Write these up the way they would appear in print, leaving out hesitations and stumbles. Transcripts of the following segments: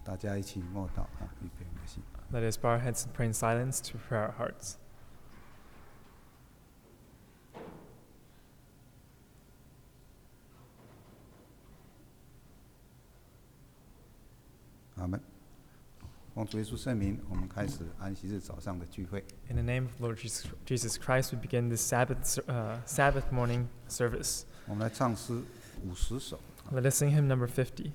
大家一起默祷啊，预备我们的心。 Let us bow our heads and pray in silence to prepare our hearts. 阿们。奉主耶稣圣名，我们开始安息日早上的聚会。 In the name of Lord Jesus Christ, we begin this Sabbath morning service. 我们来唱诗50首。 Let us sing hymn number 50.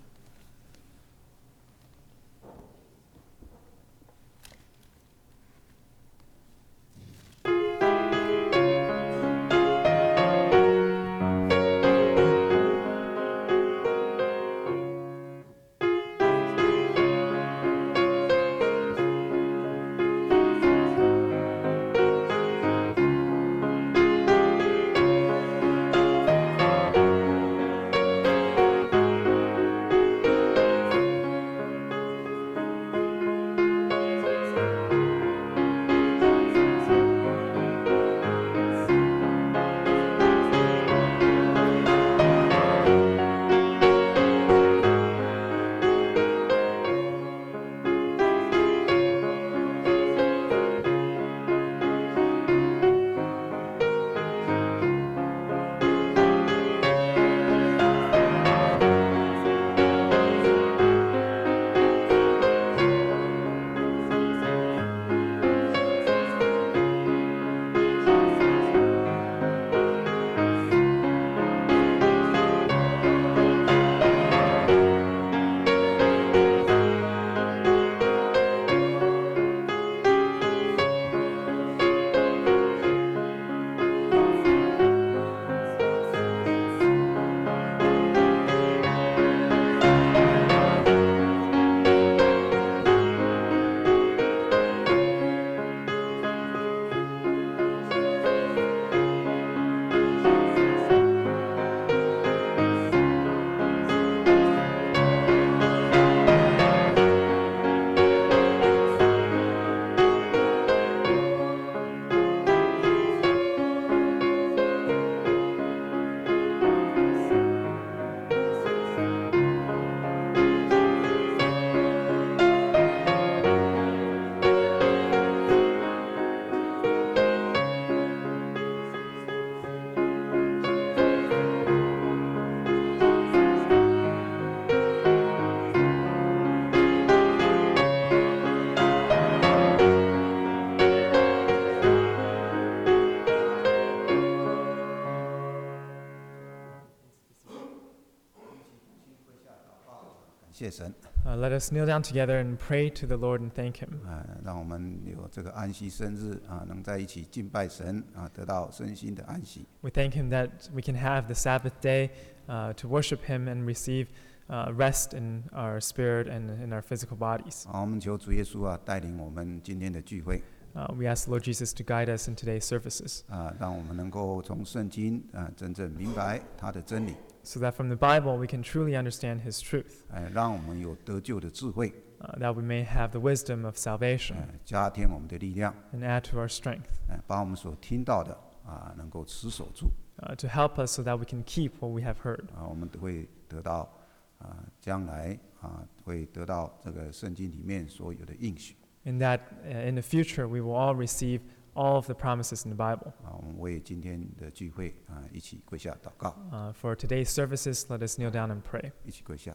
谢神。 Let us kneel down together and pray to the Lord and thank Him. 让我们有这个安息生日啊，能在一起敬拜神啊，得到身心的安息。 We thank Him that we can have the Sabbath day to worship Him and receive rest in our spirit and in our physical bodies. 好，我们求主耶稣啊，带领我们今天的聚会。 We ask Lord Jesus to guide us in today's services. 让我们能够从圣经真正明白他的真理。 So that from the Bible we can truly understand His truth. 让我们有得救的智慧。 That we may have the wisdom of salvation. 加添我们的力量。 And add to our strength. 把我们所听到的能够持守住。 To help us so that we can keep what we have heard. 我们会得到将来会得到这个圣经里面所有的应许。 In that, in the future, we will all receive all of the promises in the Bible. 我们为今天的聚会一起跪下祷告。 For today's services, let us kneel down and pray. 一起跪下。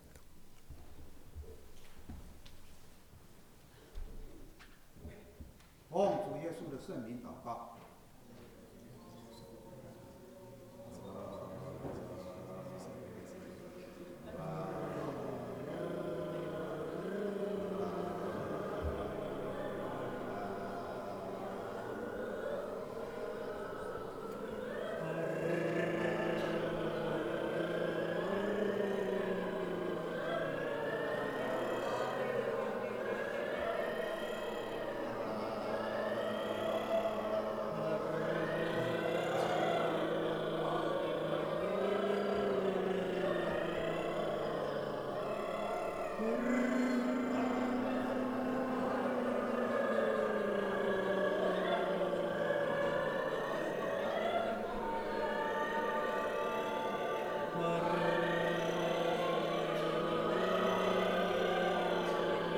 奉主耶稣的圣名祷告。 Amen.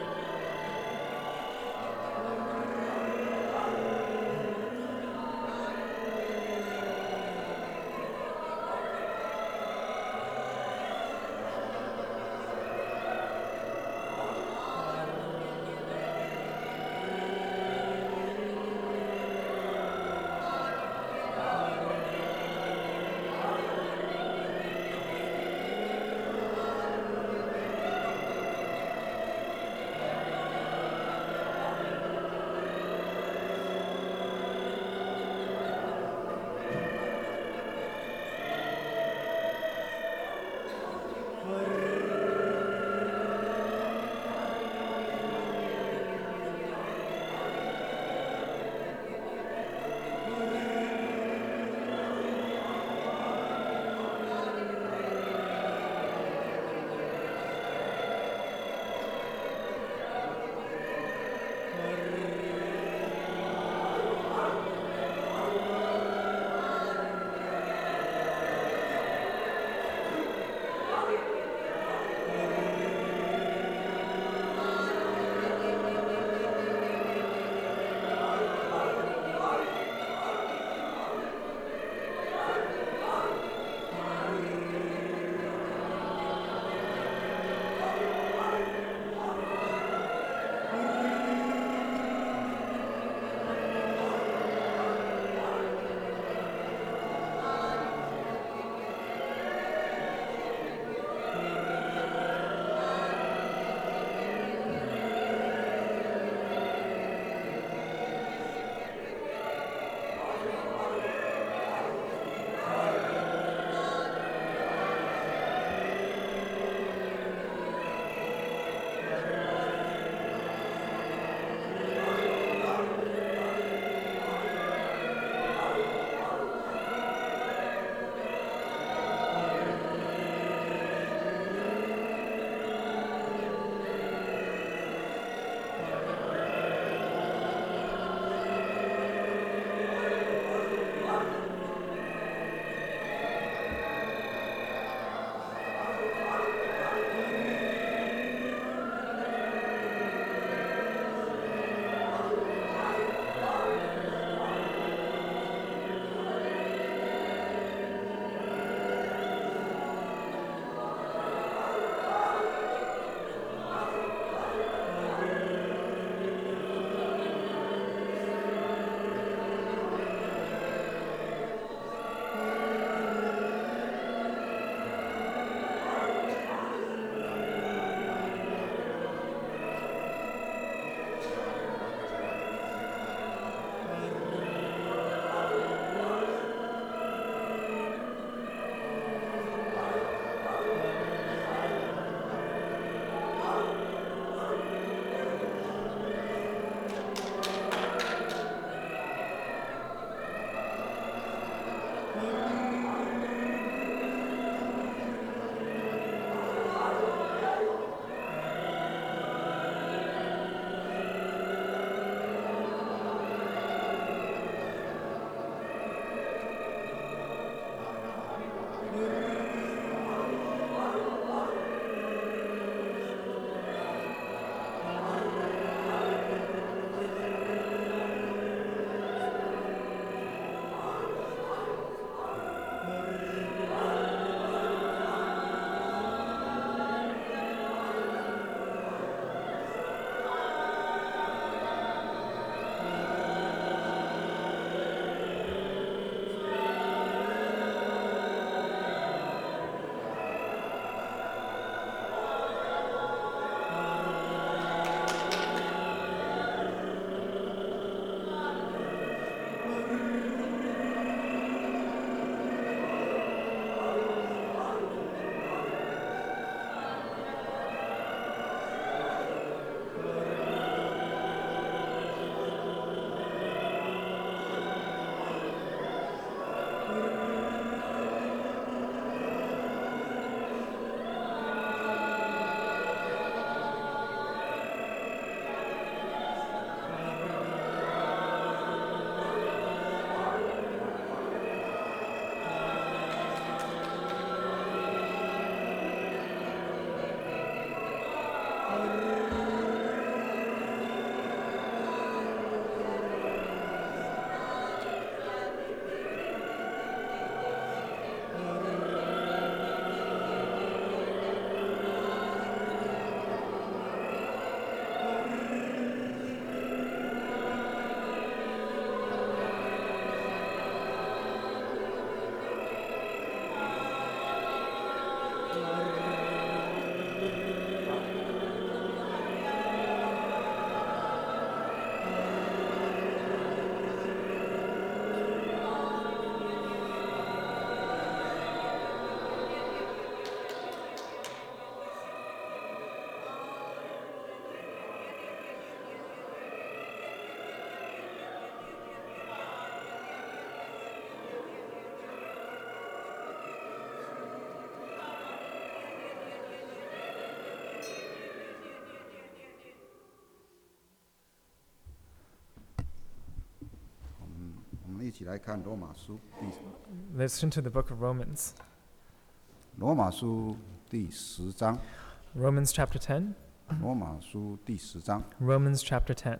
起来看罗马书 Let's turn to the book of Romans. 罗马书第10章， Romans chapter 10. 罗马书第10章。 Romans chapter 10.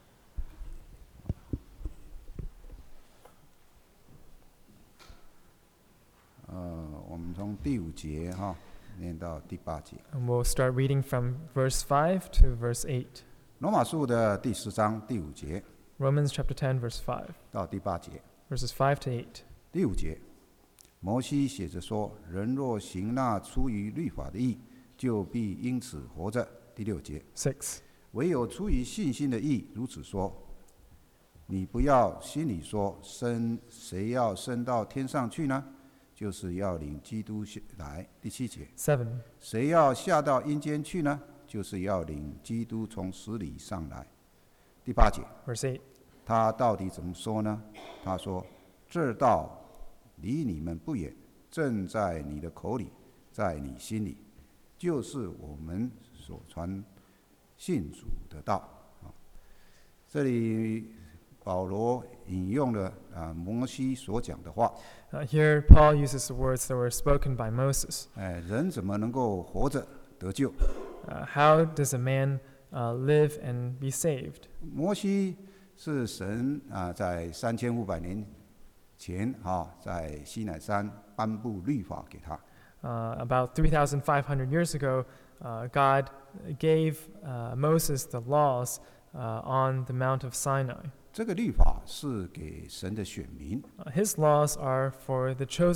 我们从第5节念到第8节。 And we'll start reading from verse 5 to verse 8. 罗马书的第10章第5节 Romans chapter 10, verse 5, 到第8节。 verses 5 to 8. 第5节，摩西写着说：“人若行那出于律法的义，就必因此活着。”第6节， 6. 唯有出于信心的义，如此说：你不要心里说谁要升到天上去呢？就是要领基督来。第7节， 7. 谁要下到阴间去呢？就是要领基督从死里上来。第8节， Verse 8. 他到底怎么说呢？他说：“这道离你们不远，正在你的口里，在你心里，就是我们所传信主的道。”这里保罗引用了摩西所讲的话。 Here, Paul uses the words that were spoken by Moses. 人怎么能够活着得救？ How does a man live and be saved? 摩西是神在3500年前在西乃山颁布律法给他。 About 3,500 years ago, God gave Moses the laws on the Mount of Sinai. 这个律法是给神的选民。 His laws are for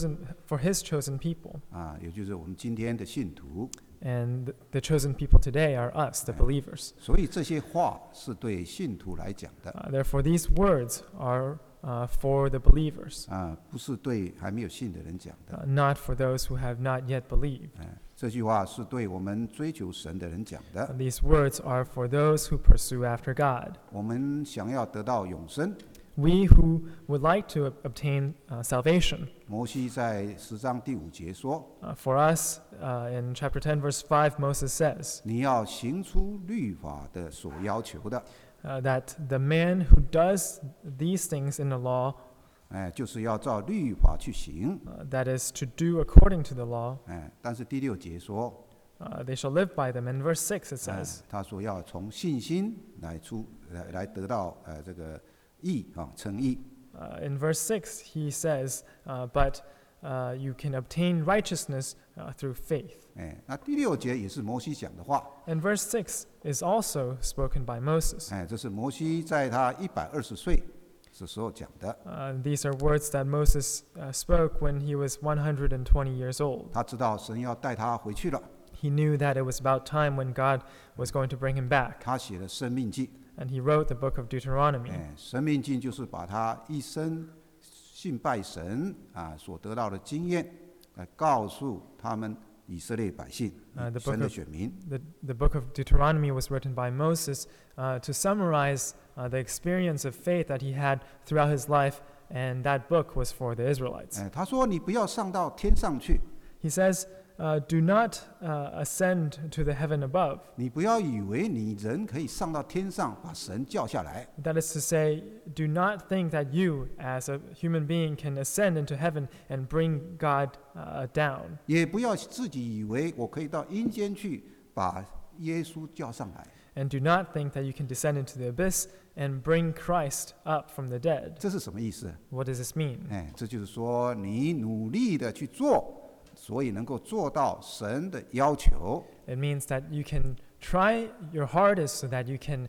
his chosen people. 也就是我们今天的信徒。 And the chosen people today are us, the believers. 所以这些话是对信徒来讲的。 Therefore, these words are for the believers. 不是对还没有信的人讲的。 Not for those who have not yet believed. 这句话是对我们追求神的人讲的。 These words are for those who pursue after God. 我们想要得到永生。 We who would like to obtain salvation. 摩西在10章第5节说 For us, in chapter 10, verse 5, Moses says 你要行出律法的所要求的。 that the man who does these things in the law, 就是要照律法去行。 that is to do according to the law, 但是第6节说 they shall live by them. In verse 6 it says 他说要从信心来得到这个义称义。 In verse 6 he says, but you can obtain righteousness through faith. 那第6节也是摩西讲的话。 And verse 6 is also spoken by Moses. 这是摩西在他120岁的时候讲的。 These are words that Moses spoke when he was 120 years old. 他知道神要带他回去了。 He knew that it was about time when God was going to bring him back. 他写了申命记。 And he wrote the book of Deuteronomy. 申命记就是把他一生信拜神所得到的经验来告诉他们以色列百姓神的选民。 The book of Deuteronomy was written by Moses to summarize the experience of faith that he had throughout his life, and that book was for the Israelites. 他说你不要上到天上去。 He says, do not ascend to the heaven above. 你不要以为你人可以上到天上把神叫下来。 That is to say, do not think that you, as a human being, can ascend into heaven and bring God down. 也不要自己以为我可以到阴间去把耶稣叫上来。 And do not think that you can descend into the abyss and bring Christ up from the dead. 这是什么意思？ What does this mean? 这就是说你努力的去做，所以能够做到神的要求。 It means that you can try your hardest so that you can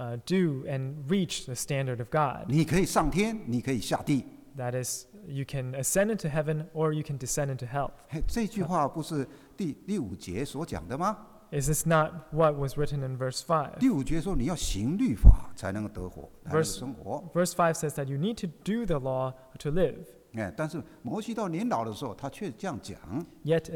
do and reach the standard of God. 你可以上天，你可以下地。 That is, you can ascend into heaven or you can descend into hell. 这句话不是第5节所讲的吗？ Is this not what was written in verse 5? 第5节说你要行律法才能够得活，才能够生活。 Verse 5 says that you need to do the law to live. 但是摩西到年老的时候，他却这样讲。 Yet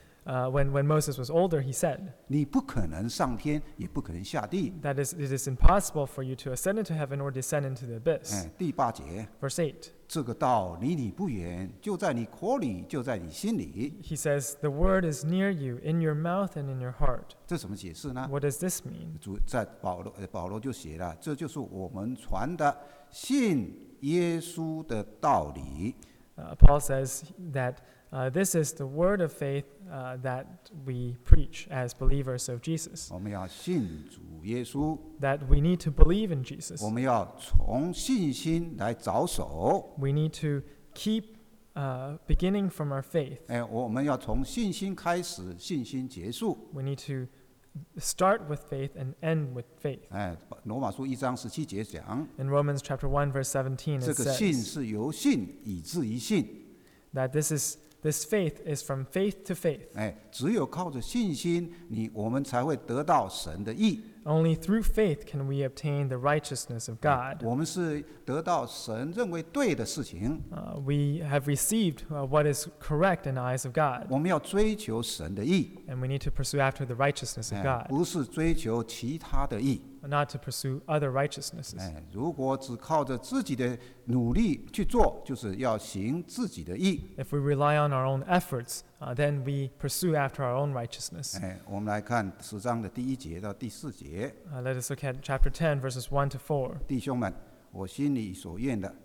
when Moses was older, he said 你不可能上天，也不可能下地。 that it is impossible for you to ascend into heaven or descend into the abyss. 第8节， Verse 8, 这个道离你不远，就在你口里，就在你心里。 He says, the word is near you, in your mouth and in your heart. 这怎么解释呢？ What does this mean? 在保罗就写了，这就是我们传的信耶稣的道理。 Paul says that this is the word of faith that we preach as believers of Jesus. 我们要信主耶稣， That we need to believe in Jesus. 我们要从信心来着手。 We need to keep beginning from our faith. 我们要从信心开始，信心结束。 We need to start with faith and end with faith. 罗马书1章17节讲， In Romans chapter 1 verse 17 it 这个信 says 是由信以至于信。 that this faith is from faith to faith. 只有靠着信心，我们才会得到神的义。 Only through faith can we obtain the righteousness of God. 我们是得到神认为对的事情， We have received what is correct in the eyes of God, 我们要追求神的义， and we need to pursue after the righteousness of God, 不是追求其他的义。 not to pursue other righteousnesses. 如果只靠着自己的努力去做，就是要行自己的义。 If we rely on our own efforts, then we pursue after our own righteousness. 我们来看10章的第1节到第4节。 Let us look at chapter 10, verses 1 to 4. 弟兄们，我心里所愿的，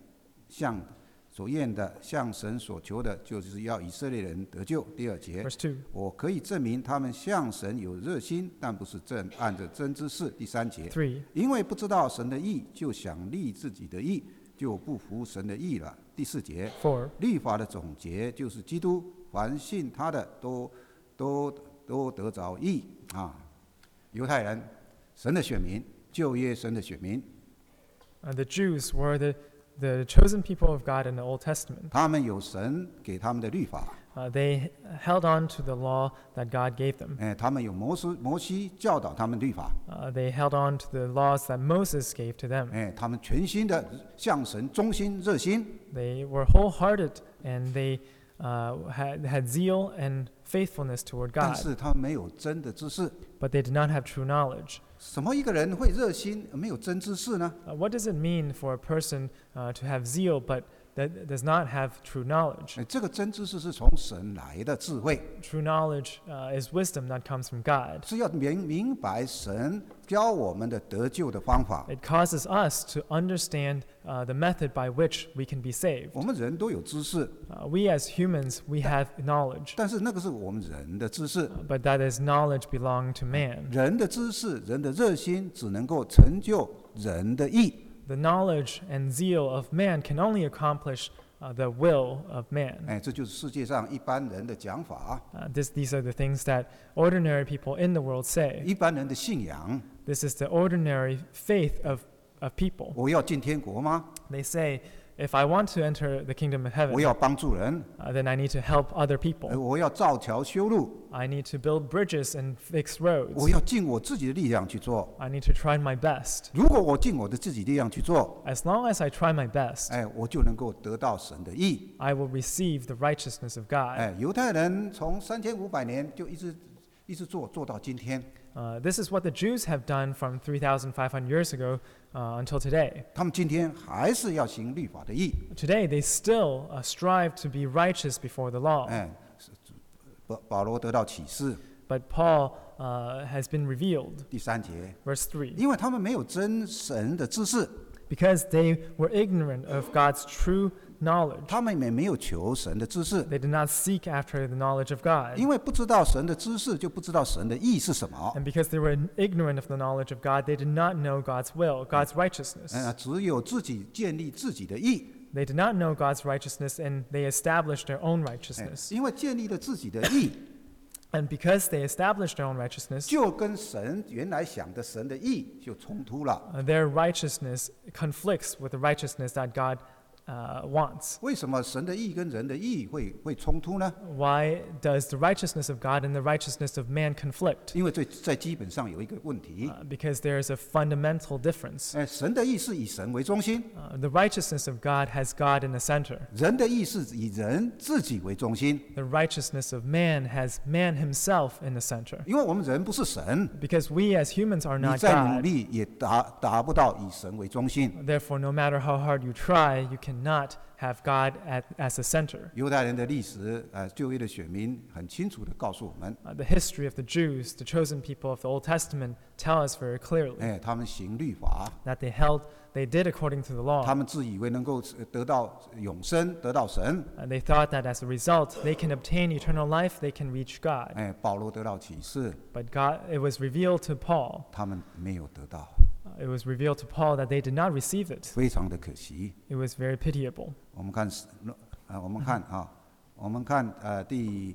向神所求的，就是要以色列人得救。第2节， Verse 2. 我可以证明他们向神有热心，但不是按着真知识。第3节， 3. 因为不知道神的义，就想立自己的义，就不服神的义了。第4节， 4. 律法的总结就是基督，凡信他的都得着义啊。犹太人，神的选民，旧约神的选民， The Jews were the chosen people of God in the Old Testament. 他们有神给他们的律法， They held on to the law that God gave them. 他们有摩西教导他们律法， They held on to the laws that Moses gave to them. 他们全心的向神忠心热心， They were wholehearted and they had zeal and faithfulness toward 但 God, 是他们没有真的知识。 but they did not have true knowledge. 什么一个人会热心没有真知识呢？ What does it mean for a person to have zeal but that does not have true knowledge? 这个真知识是从神来的智慧， True knowledge is wisdom that comes from God. 是要明白神教我们的得救的方法。 It causes us to understand the method by which we can be saved. 我们人都有知识， We as humans, we have knowledge, 但是那个是我们人的知识。 but that is knowledge belonging to man. 人的知识、人的热心，只能够成就人的义。 The knowledge and zeal of man can only accomplish the will of man. 这就是世界上一般人的讲法， These are the things that ordinary people in the world say. 一般人的信仰。 This is the ordinary faith of people. 我要进天国吗？ They say, if I want to enter the kingdom of 我 heaven, 要帮助人， then I need to help other people. 我要造桥修路， I need to build bridges and fix roads. 我要尽我自己的力量去做。 I need to try my best. 如果我尽我的自己力量去做， As long as I try my best, 我就能够得到神的义。 I will receive the righteousness of God. 犹太人从3500年就一直做到今天， This is what the Jews have done from 3,500 years ago until today. 他们今天还是要行律法的义。 Today, they still strive to be righteous before the law. 保罗得到启示， But Paul has been revealed. 第3节， Verse 3. 因为他们没有真神的知识， Because they were ignorant of God's true knowledge. 他们也没有求神的知识。 They did not seek after the knowledge of God. 因为不知道神的知识，就不知道神的义是什么。 And because they were ignorant of the knowledge of God, they did not know God's will, God's righteousness. 只有自己建立自己的义。 They did not know God's righteousness, and they established their own righteousness. 因为建立了自己的义， And because they established their own righteousness, 就跟神原来想的神的义就冲突了。 their righteousness conflicts with the righteousness that God wants. 为什么神的义跟人的义会冲突呢？ Why does the righteousness of God and the righteousness of man conflict? 因为在基本上有一个问题， Because there is a fundamental difference. 神的义是以神为中心， The righteousness of God has God in the center. 人的义是以人自己为中心。 The righteousness of man has man himself in the center. 因为我们人不是神， Because we as humans are 你 not 再努 God. 力也达不到以神为中心。 Therefore, no matter how hard you try, you cannot not have God as the center. 犹太人的历史，旧约的选民很清楚地告诉我们， The history of the Jews, the chosen people of the Old Testament, tell us very clearly 他们行律法， that they did according to the 他 law. 们自以为能够得到永生，得到神。 They thought that as a result, they can obtain eternal life, they can reach God. 保罗得到启示， But it was revealed to Paul. 他们没有得到， It was revealed to Paul that they did not receive it. 非常的可惜。 It was very pitiable. 我们看，我们看第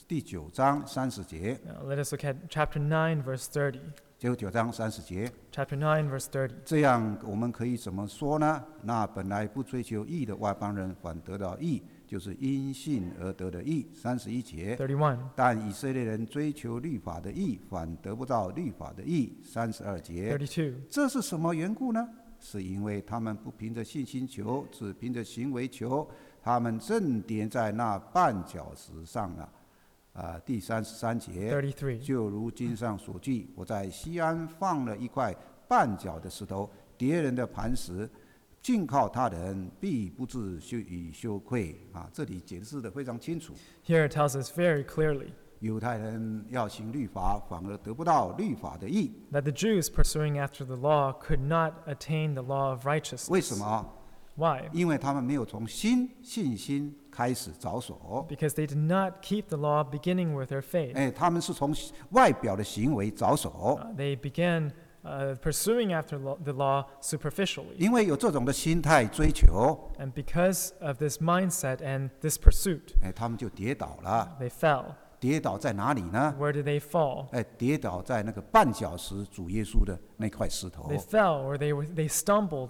9章30节， Now, let us look at chapter 9, verse 30. 9章30节， Chapter 9, verse 30. 这样我们可以怎么说呢？那本来不追求义的外邦人，反得到义，就是因信而得的义。31节， 31. 但以色列人追求律法的义，反得不到律法的义。32节， 32. 这是什么缘故呢？是因为他们不凭着信心求，只凭着行为求，他们正跌在那绊脚石上了。第33节， 33. 就如经上所记，我在西安放了一块绊脚的石头，敌人的磐石，尽靠他人，必不至于羞愧。这里解释得非常清楚。 Here it tells us very clearly 犹太人要行律法，反而得不到律法的义。 that the Jews pursuing after the law could not attain the law of 为 righteousness. 什么？ Why? 因为他们没有从信心开始着手， Because they did not keep the law beginning with their faith. 他们是从外表的行为着手。 They began pursuing after the law superficially. 因为有这种的心态追求， And because of this mindset and this pursuit, 他们就跌倒了。 they fell. 跌倒在哪里呢？ Where did they fall? 跌倒在那个绊脚石主耶稣的那块石头。 They fell, or they stumbled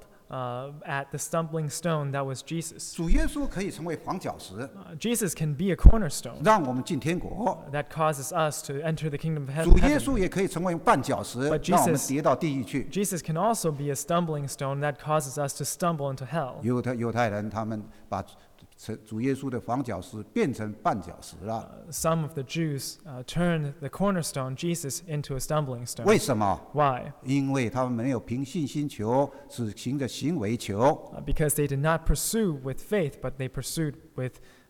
at the stumbling stone that was Jesus. 主耶稣可以成为房角石， Jesus can be a cornerstone 让我们进天国； that causes us to enter the kingdom of 主耶 heaven. 稣也可以成为绊脚石 But， 让我们 Jesus- 跌到地狱去。 Jesus can also be a stumbling stone that causes us to stumble into hell. 犹太人他们把主耶稣的房角石变成绊脚石了， Some of the Jews turned the cornerstone, Jesus, into a stumbling stone. 为什么？ Why? 因为他们没有凭信心求，只凭着行为求。 Because they did not pursue with faith, but they pursued with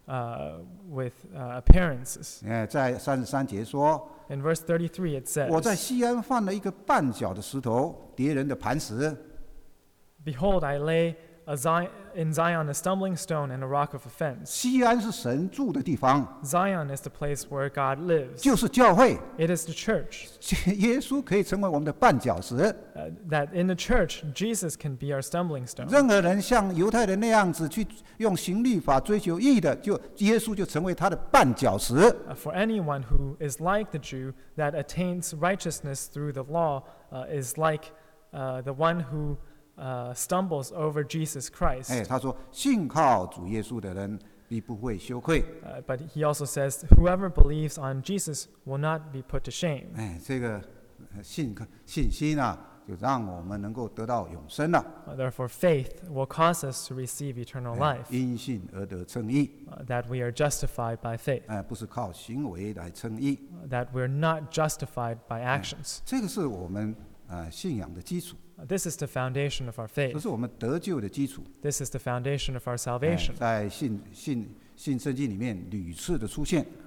appearances. 在33节说， In verse 33, it 我在 says, 西安放了一个绊脚的石头，敌人的磐石。 Behold, I lay in Zion a stumbling stone and a rock of offense. 西安是神住的地方， Zion is the place where God lives. 就是教会。 It is the church. 耶稣可以成为我们的绊脚石。 That in the church, Jesus can be our stumbling stone. 任何人像犹太人那样子去用行律法追求义的，耶稣就成为他的绊脚石。 For anyone who is like the Jew that attains righteousness through the law is like the one who stumbles over Jesus Christ. 他说信靠主耶稣的人必不会羞愧。 But he also says, whoever believes on Jesus will not be put to shame. 这个信心啊，就让我们能够得到永生了。 Therefore, faith will cause us to receive eternal life, 因信而得称义， that we are justified by faith, 不是靠行为来称义。 that we're not justified by actions. 这个是我们信仰的基础， This is the foundation of our 这 faith. 是我们得救的基础。 This is the foundation of our salvation. 在信圣经里面屡次的出现，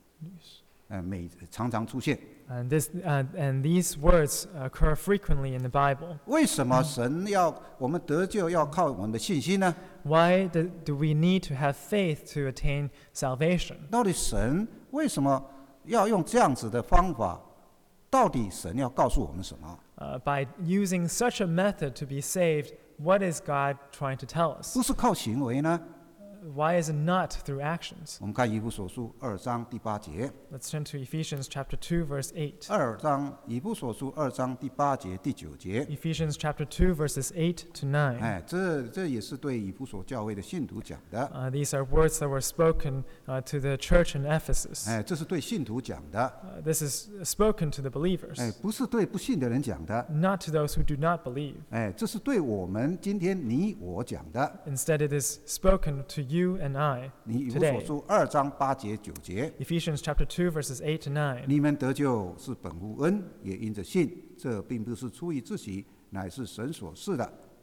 常常出现。 And these words occur frequently in the Bible. 为什么神要我们得救要靠我们的信心呢？ Why do we need to have faith to attain salvation? 到底神为什么要用这样子的方法？到底神要告诉我们什么？ By using such a method to be saved, what is God trying to tell us? 不是靠行为呢？ Why is it not through actions? 我们看以弗所书2章第8节。 Let's turn to Ephesians chapter 2, verse 8. 以弗所书2章第8节、第9节。 Ephesians chapter 2, verses 8 to 9. 这也是对以弗所教会的信徒讲的。 These are words that were spoken to the church in Ephesus. 这是对信徒讲的， This is spoken to the believers, 不是对不信的人讲的。 not to those who do not believe. 这是对我们今天你我讲的。 Instead, it is spoken to you and I 你以弗所 today. 书2章8节、9节。 Ephesians chapter 2, verses 8 to 9. 你们得救是本乎恩，也因着信。这并不是出于自己，乃是神所赐的。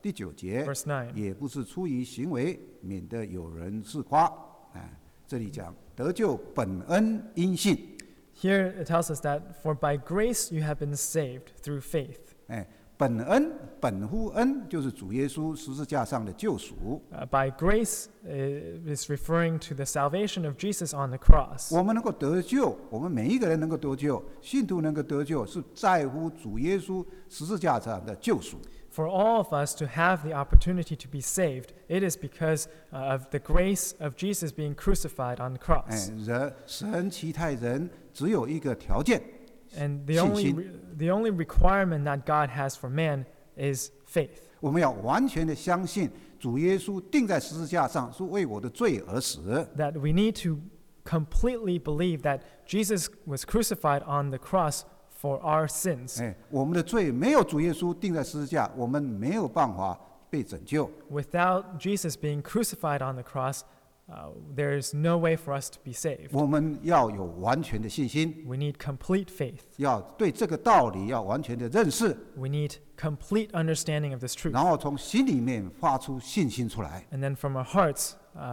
第9节， verse 9. 也不是出于行为，免得有人自夸。这里讲得救本恩因信。 Here it tells us that, for by grace you have been saved through faith. 本恩，本乎恩，就是主耶稣十字架上的救赎。 By grace is referring to the salvation of Jesus on the cross. 我们能够得救，我们每一个人能够得救，信徒能够得救，是在乎主耶稣十字架上的救赎。 For all of us to have the opportunity to be saved, it is because of the grace of Jesus being crucified on the cross. 神期待人只有一个条件， And the 信 only 心。 the only requirement that God has for man is faith. 我们要完全的相信主耶稣钉在十字架上是为我的罪而死。 That we need to completely believe that Jesus was crucified on the cross for our sins. 我们的罪没有主耶稣钉在十字架，我们没有办法被拯救。 Without Jesus being crucified on the cross, there is no way for us to be saved. 我们要有完全的信心， We need complete faith. 要对这个道理要完全的认识， We need complete understanding of this truth. 然后从心里面发出信心出来。 And then from our hearts,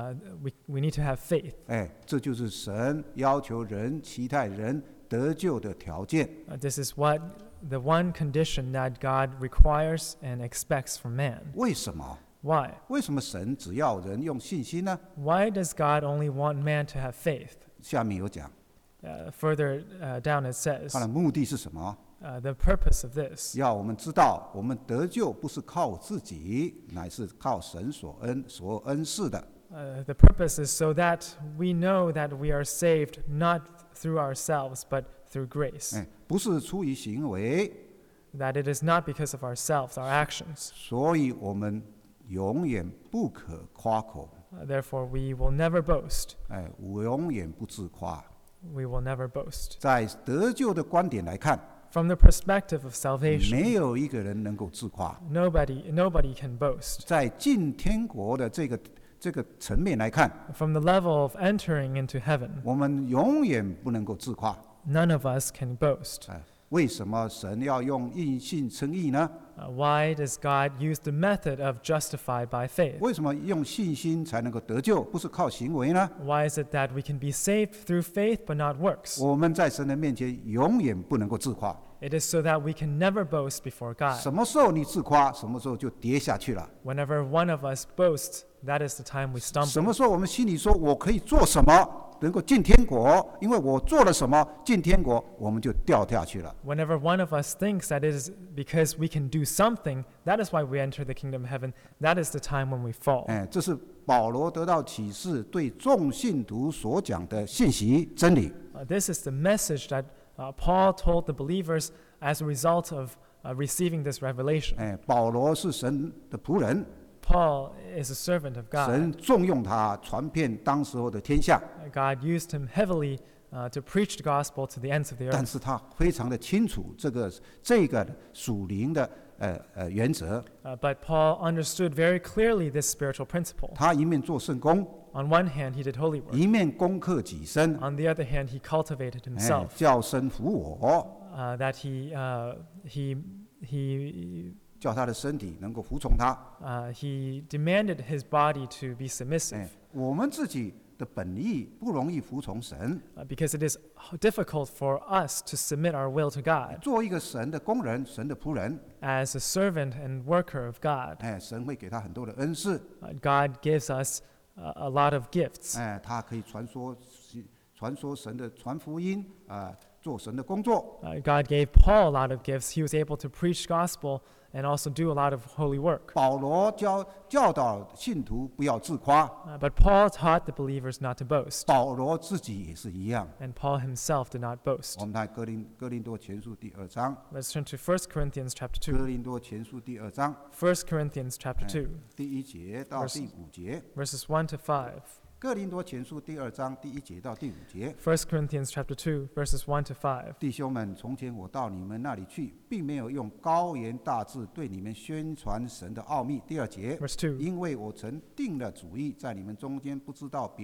we need to have faith. 这就是神要求人、期待人得救的条件。 This is what the one condition that God requires and expects from man. 为什么？ Why? 为什么神只要人用信心呢？ Why does God only want man to have faith? 下面有讲， Further down it says, 它的目的是什么？ the purpose of this 要我们知道，我们得救不是靠自己，乃是靠神所恩赐的。 the purpose is so that we know that we are saved not through ourselves but through grace. 不是出于行为， That it is not because of ourselves, our actions. 所以我们永远不可夸口， Therefore, we will never boast. 永远不自夸。 We will never boast. 在得救的观点来看， From the perspective of salvation, 没有一个人能够自夸。 nobody can boast. 在进天国的这个层面来看， From the level of entering into heaven, 我们永远不能够自夸。 none of us can boast. 为什么神要用因信称义呢？ Why does God use the method of justified by faith? 为什么用信心才能够得救，不是靠行为呢？ Why is it that we can be saved through faith but not works? 我们在神的面前永远不能够自夸。 It is so that we can never boast before God. 什么时候你自夸，什么时候就跌下去了。 Whenever one of us boasts, that is the time we 什 stumble. 么时候我们心里说我可以做什么，能够进天国，因为我做了什么进天国，我们就掉下去了。 Whenever one of us thinks that it is because we can do something, that is why we enter the kingdom of heaven, that is the time when we fall. 这是保罗得到启示对众信徒所讲的信息真理。 This is the message that Paul told the believers as a result of receiving this revelation. 保罗是神的仆人， Paul is a servant of 神 God. 重用他传遍当时候的天下， God used him heavily to preach the gospel to the ends of the 但 earth. 是他非常的清楚这个属灵的原则。 But Paul understood very clearly this spiritual principle. 他一面做圣工， On one hand, he did holy work. 一面攻克己身， On the other hand, he cultivated himself. 叫身服我， That he 叫他的身体能够服从他。 he demanded his body to be submissive. 我们自己的本意不容易服从神， Because it is difficult for us to submit our will to God. 做一个神的工人，神的仆人， As a servant and worker of God, 神会给他很多的恩赐， God gives us a lot of gifts. 他可以传说神的传福音做神的工作。 God gave Paul a lot of gifts. He was able to preach gospel and also do a lot of holy work. 保罗教导信徒不要自夸， But Paul taught the believers not to boast. 保罗自己也是一样。 And Paul himself did not boast. 我们看哥林多前书第2章， Let's turn to 1 Corinthians chapter 2. 哥林多前书第2章 1 Corinthians chapter 2, 第1节到第5节。 verses 1 to 5. 哥林多前书第2章第1节到第5节。 1 Corinthians chapter 2, verses 1 to 5. 弟兄们，从前我到你们那里去，并没有用高言大志对你们宣传神的奥秘。第2节， Verse 2. 因为我曾定了主意，在你们中间不知道别的，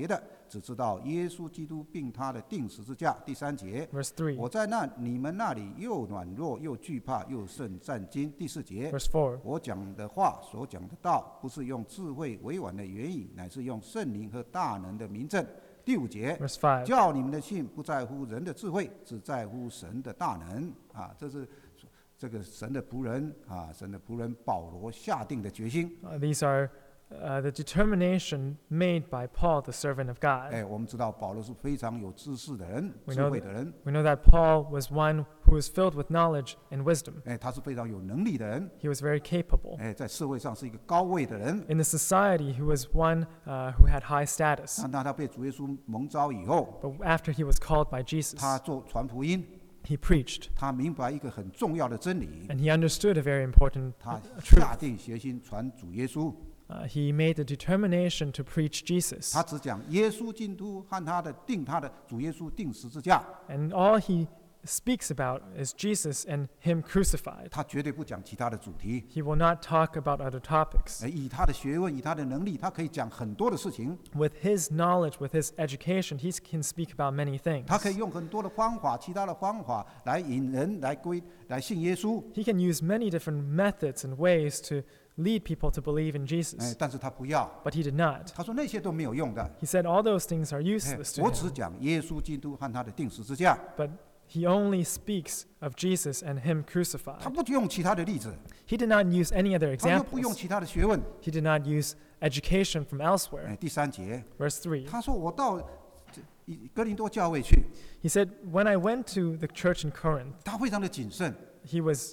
只知道耶稣基督并他的钉十字架。第3节， Verse 3. 我在你们那里又软弱又惧怕又甚战惊。第4节， Verse 4. 我讲的话所讲的道，不是用智慧委婉的言语，乃是用圣灵和大能的明证。第5节， Verse 5. 叫你们的信不在乎人的智慧，只在乎神的大能。这是这个神的仆人神的仆人保罗下定的决心。 These are the determination made by Paul, the servant of God. 我们知道保罗是非常有知识的人， We 智 know 慧的人。 We know that Paul was one who was filled with knowledge and wisdom. 他是非常有能力的人。 He was very capable. 在社会上是一个高位的人。 In the society, he was one who had high status. 当他被主耶稣蒙召以后， But after he was called by Jesus, 他做传福音， he preached, 他明白一个很重要的真理， and he understood a very important 他 truth. 下定决心传主耶稣。 He made the determination to preach Jesus. 他只讲耶稣基督和他的主耶稣钉十字架， And all he speaks about is Jesus and him crucified. 他绝对不讲其他的主题。 He will not talk about other topics. 以他的学问，以他的能力，他可以讲很多的事情。 With his knowledge, with his education, he can speak about many things. 他可以用很多的方法，其他的方法来引人来信耶稣。 He can use many different methods and ways to lead people to believe in Jesus. 但是他不要， But he did not. 他说那些都没有用的。 He said all those things are useless to 我只 him. 讲耶稣基督和他的钉十字架， But he only speaks of Jesus and him 他 crucified. 不用其他的例子， He did not use any other 他又不用 examples. 其他的学问。 He did not use education from elsewhere. 第3节， Verse 3. 他说我到哥林多教会去， He said, when I went to the church in Corinth, 他非常的谨慎。 he was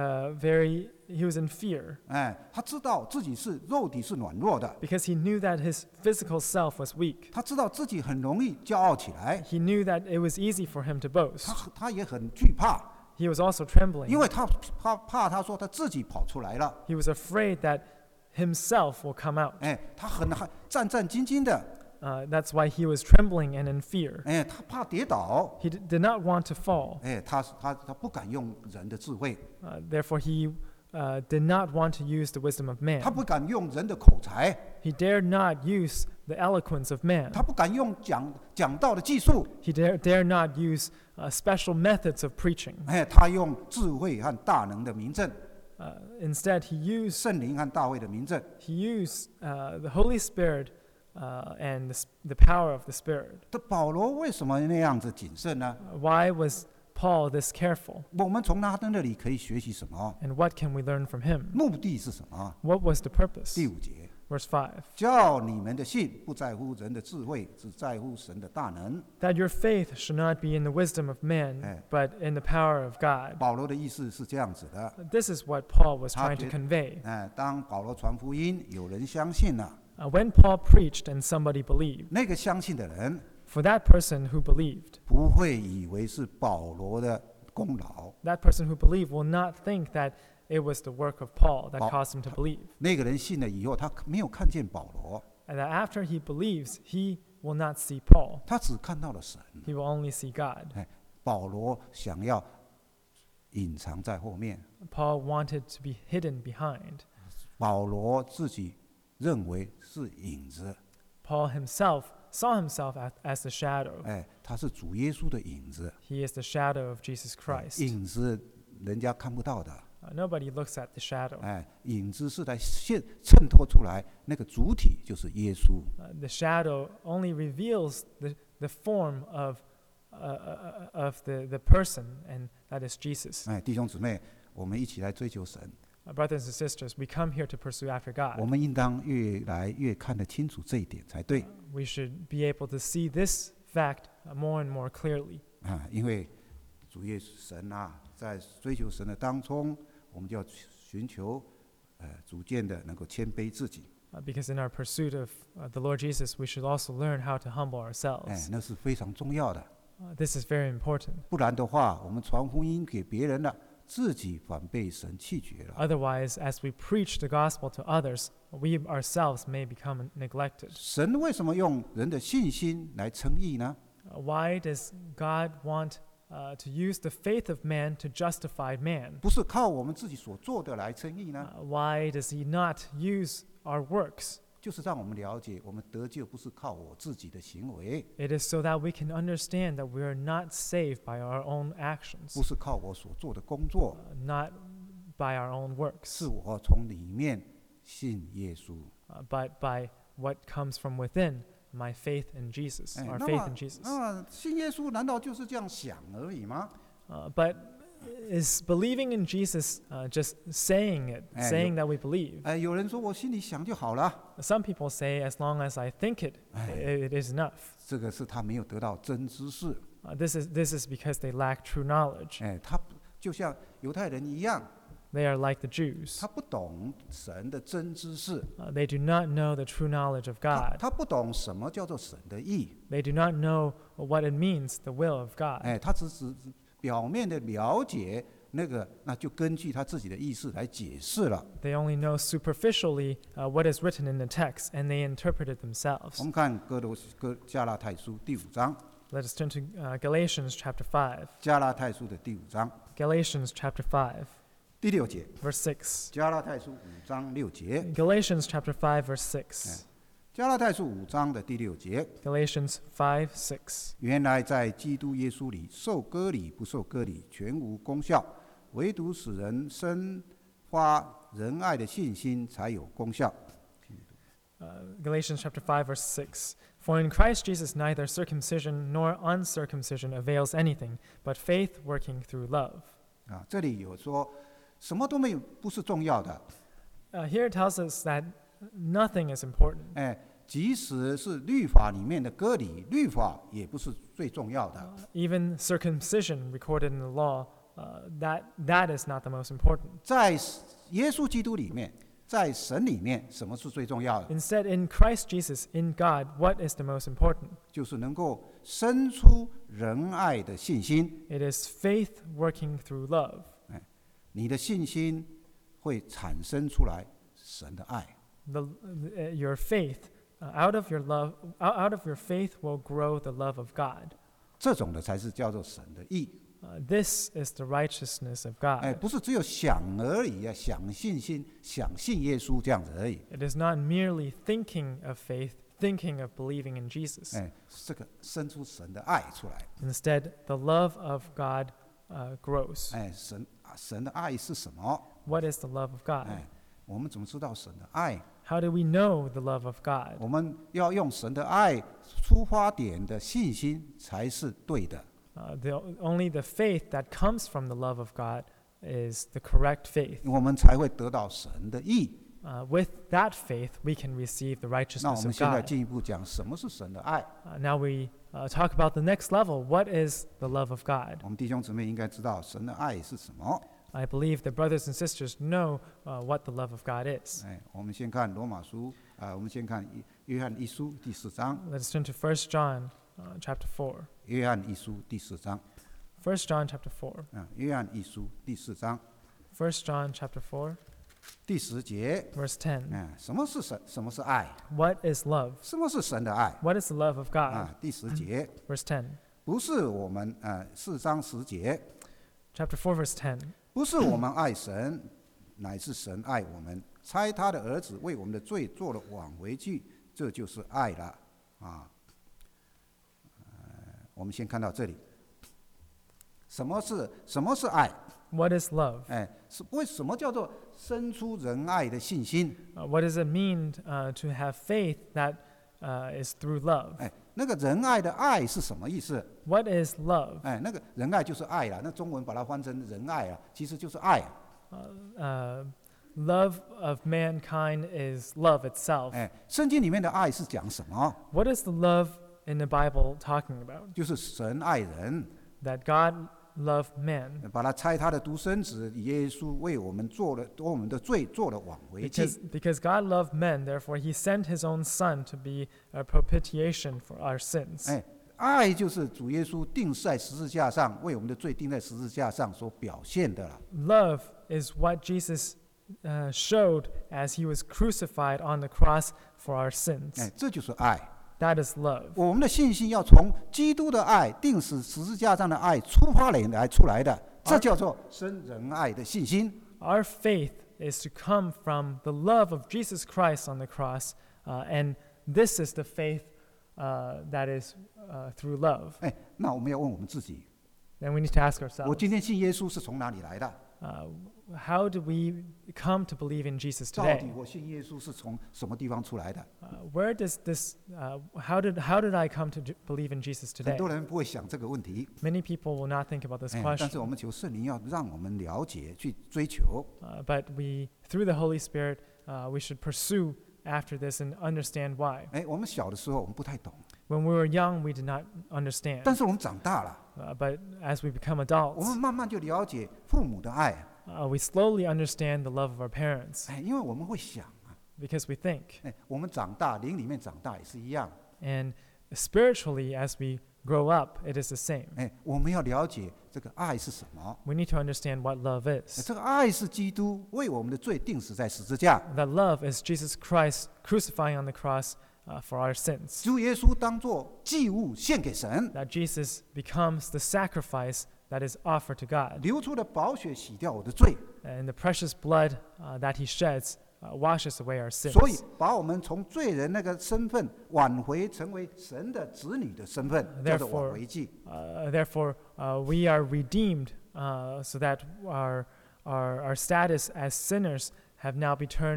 in fear 他知道自己是肉体是软弱的， because he knew that his physical self was weak. 他知道自己很容易骄傲起来， He knew that it was easy for him to boast. 他也很惧怕， He was also 因 trembling. 为他怕他说他自己跑出来了， He was afraid that himself will come out. 他很战兢兢的， That's why he was trembling and in fear. 他怕跌倒， He did not want to fall. 他不敢用人的智慧， Therefore, he did not want to use the wisdom of 他 man. 不敢用人的口才， He dared not use the eloquence of man. 他不敢用讲道的技术， He dare not use special methods of preaching. 他用智慧和大能的明证， Instead, he used 圣灵和大卫的明证。 the Holy Spirit and the power of the Spirit. 这保罗为什么那样子谨慎呢？ Why was Paul this careful? 我们从他的那里可以学习什么？ And what can we learn from him? 目的是什么？ What was the purpose? 第5节， Verse 5. 叫你们的信不在乎人的智慧，只在乎神的大能。 That your faith should not be in the wisdom of man, but in the power of God. 保罗的意思是这样子的。 This is what Paul was trying to convey. 当保罗传福音，有人相信了， When Paul preached and somebody believed, 那个相信的人 for that person who believed, 不会以为是保罗的功劳， that person who believed will not think that it was the work of Paul that caused him to believe. 那个人信了以后，他没有看见保罗， And that after he believes, he will not see Paul. 他只看到了神。 He will only see God. 保罗想要隐藏在后面， Paul wanted to be hidden behind. 保罗自己认为是影子， Paul himself saw himself as the shadow. 他是主耶稣的影子， He is the shadow of Jesus Christ. 影子人家看不到的， Nobody looks at the shadow. 影子是来衬托出来那个主体就是耶稣。 The shadow only reveals the form of the person, and that is Jesus. 弟兄姊妹，我们一起来追求神， Brothers and sisters, we come here to pursue after 我 God. 们应当越来越看得清楚这一点才对。 We should be able to see this fact more and more clearly. 因为主耶稣神在追求神的当中，我们就要寻求逐渐的能够谦卑自己， Because in our pursuit of the Lord Jesus, we should also learn how to humble ourselves. 那是非常重要的。 This is very important. 不然的话，我们传福音给别人了，自己反被神弃绝了。 Otherwise, as we preach the gospel to others, we ourselves may become neglected. 神为什么用人的信心来称义呢？ Why does God want to use the faith of man to justify man? 不是靠我们自己所做的来称义呢？ Why does he not use our works 就是让我们了解，我们得救不是靠我自己的行为， It is so that we can understand that we are not saved by our own actions, 不是靠我所做的工作， not by our own works, 是我从里面信耶稣。 but by what comes from within, my faith in Jesus, 哎， our 那 faith 么 in Jesus. 信耶稣难道就是这样想而已吗？ But is believing in Jesus just saying it, saying that we believe? 有人说我心里想就好了， Some people say, as long as I think it, it is enough. 这个是他没有得到真知识。 This is because they lack true knowledge. 他就像犹太人一样， They are like the Jews. 他不懂神的真知识， They do not know the true knowledge of God. 他不懂什么叫做神的意， They do not know what it means, the will of God. 他只表面的了解那个，那就根据他自己的意思来解释了。 They only know superficially what is written in the text, and they interpret it 我 themselves. 们看加拉太书第5章， Let us turn to Galatians chapter 5. 加拉太书的第5章 Galatians chapter 5, 第6节， verse 6. 加拉太书5章6节， Galatians chapter 5, verse 6. 加拉太书5章的第6节， Galatians 5, 6. 原来在基督耶稣里，受割礼不受割礼全无功效，唯独使人生发仁爱的信心才有功效。 Galatians chapter 5, verse 6. For in Christ Jesus neither circumcision nor uncircumcision avails anything, but faith working through love. 这里有说什么都没有，不是重要的。 Here it tells us that nothing is important. 即使是律法里面的割礼，律法也不是最重要的。 Even circumcision recorded in the law, that is not the most important. 在耶稣基督里面，在神里面，什么是最重要的？ Instead, in Christ Jesus, in God, what is the most important? 就是能够生出仁爱的信心。 It is faith working through love. 你的信心会产生出来神的爱。 Your faith, out of your love, out of your faith will grow the love of God. 这种的才是叫做神的义。 This is the righteousness of God. 不是只有想而已啊，想信耶稣这样子而已。 It is not merely thinking of faith, thinking of believing in Jesus. 这个生出神的爱出来。 Instead, the love of God grows. 神的爱是什么？ What is the love of God? 我们怎么知道神的爱？ How do we know the love of God? 我们要用神的爱出发点的信心才是对的。 Only the faith that comes from the love of God is the correct faith. 我们才会得到神的义。 With that faith, we can receive the 那我 righteousness 们 of 现在 God. 进一步讲什么是神的爱。 Now we talk about the next level. What is the love of God? 我们弟兄姊妹应该知道神的爱是什么。 I believe the brothers and sisters know what the love of God is. 我们先看罗马书，我们先看约翰一书第4章。 Let's turn to 1 John chapter 4. 约翰一书第4章。 1 John chapter 4. 约翰一书第4章 1 John chapter 4, 第10节。 verse 10. 什么是神？什么是爱？ What is love? 什么是神的爱？ What is the love of God? 第10节， Verse 10. 不是我们4章10节， Chapter 4, verse 10. 不是我们爱神，乃是神爱我们，差他的儿子为我们的罪做了挽回祭，这就是爱了。我们先看到这里，什么是爱？ What is love? 为什么叫做生出仁爱的信心？ What does it mean to have faith that is through love? 那个仁爱的爱是什么意思？ What is love? 那个仁爱就是爱啦，那中文把它翻成仁爱啊，其实就是爱。 Love of mankind is love itself. 圣经里面的爱是讲什么？ What is the love in the Bible talking about? 就是神爱人， That God loved man 把他差他的独生子耶稣为我们我们的罪做了挽回祭。 because God loved men, therefore He sent His own Son to be a propitiation for our sins. 爱就是主耶稣钉在十字架上，为我们的罪钉在十字架上所表现的了。 Love is what Jesus showed as He was crucified on the cross for our sins. 这就是爱。 That is love. 我们的信心要从基督的爱、钉死十字架上的爱出发来出来的，这叫做生仁爱的信心。 Our faith is to come from the love of Jesus Christ on the cross, And this is the faith that is through love. 那我们要问我们自己， Then we need to ask 我 ourselves, 今天信耶稣是从哪里来的？ how do we come to believe in Jesus 到底 today? 我信耶稣是从什么地方出来的？ Where does this? How did I come to believe in Jesus 很 today? 多人不会想这个问题， Many people will not think about this 但是 question. 我们求圣灵要让我们了解，去追求。 But through the Holy Spirit, we should pursue after this and understand why. 我们小的时候我们不太懂， When we were young, we did not understand. 但是我们长大了， But as we become 我 adults, 们慢慢就了解父母的爱。 we slowly understand the love of our parents 因为我们会想啊， because we think. 我们长大，灵里面长大也是一样。 And spiritually, as we grow up, it is the same. 我们要了解这个爱是什么。 We need to understand what love is. 这个爱是基督为我们的罪定死在十字架， That love is Jesus Christ crucifying on the cross for our sins. 主耶稣当作祭物献给神， That Jesus becomes the sacrifice that is offered to God. 流出的宝血洗掉我的罪， And the precious blood that he sheds washes away our sins. 所以把我们从罪人那个身份挽回，成为神的子女的身份，叫做挽回祭。 Therefore, we are redeemed so that our status as sinners have now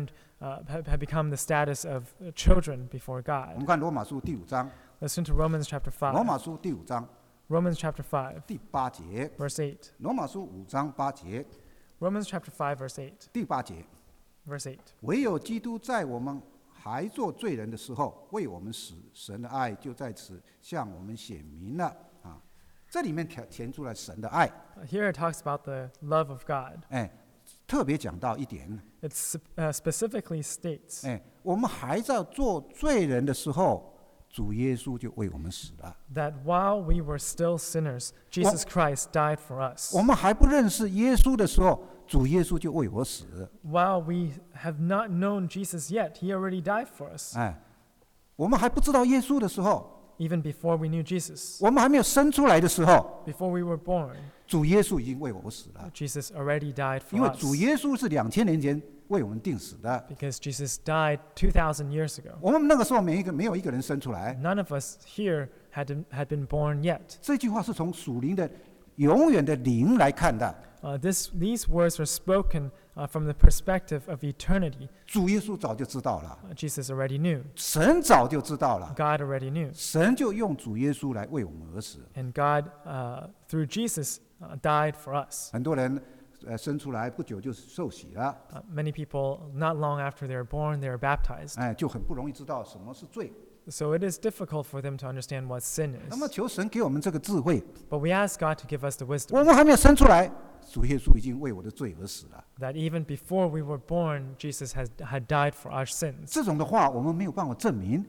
have become the status of children before 我 God. 们看罗马书第5章， Listen to Romans chapter 罗 5. 马书第5章 Romans chapter 5, 第8节， verse 8. 罗马书5章8节， Romans chapter 5, verse 8. 第8节， Verse 8. 唯有基督在我们还做罪人的时候，为我们死，神的爱就在此向我们显明了啊！这里面填出来神的爱， Here it talks about the love of God. 特别讲到一点， It specifically states 我们还在做罪人的时候，主耶稣就为我们死了。 that while we were still sinners, Jesus Christ died for us. 我们还不认识耶稣的时候，主耶稣就为我死。 While we have not known Jesus yet, he already died for us. 我们还不知道耶稣的时候， Even before we knew Jesus, 我们还没有生出来的时候， before we were born, 主耶稣已经为我死了。 Jesus already died 因 for 为 us. 主耶稣是2000年前为我们定死的。 Because Jesus died 2,000 years ago. 我们那个时候没有一个人生出来。 None of us here had been born yet. 这句话是从属灵的永远的灵来看的。 These words are spoken from the perspective of eternity. 主耶稣早就知道了， Jesus already knew. 神早就知道了， God already knew. 神就用主耶稣来为我们而死。 And God, through Jesus, died for us. 很多人生出来不久就受洗了， Many people, not long after they are born, they are baptized. 就很不容易知道什么是罪。 So it is difficult for them to understand what sin 那么 is. 求神给我们这个智慧。 But we ask God to give us the 我 wisdom 们还没有生出来，主耶稣已经为我的罪而死了。 that even before we were born, Jesus had died for our sins. 这种的话，我们没有办法证明。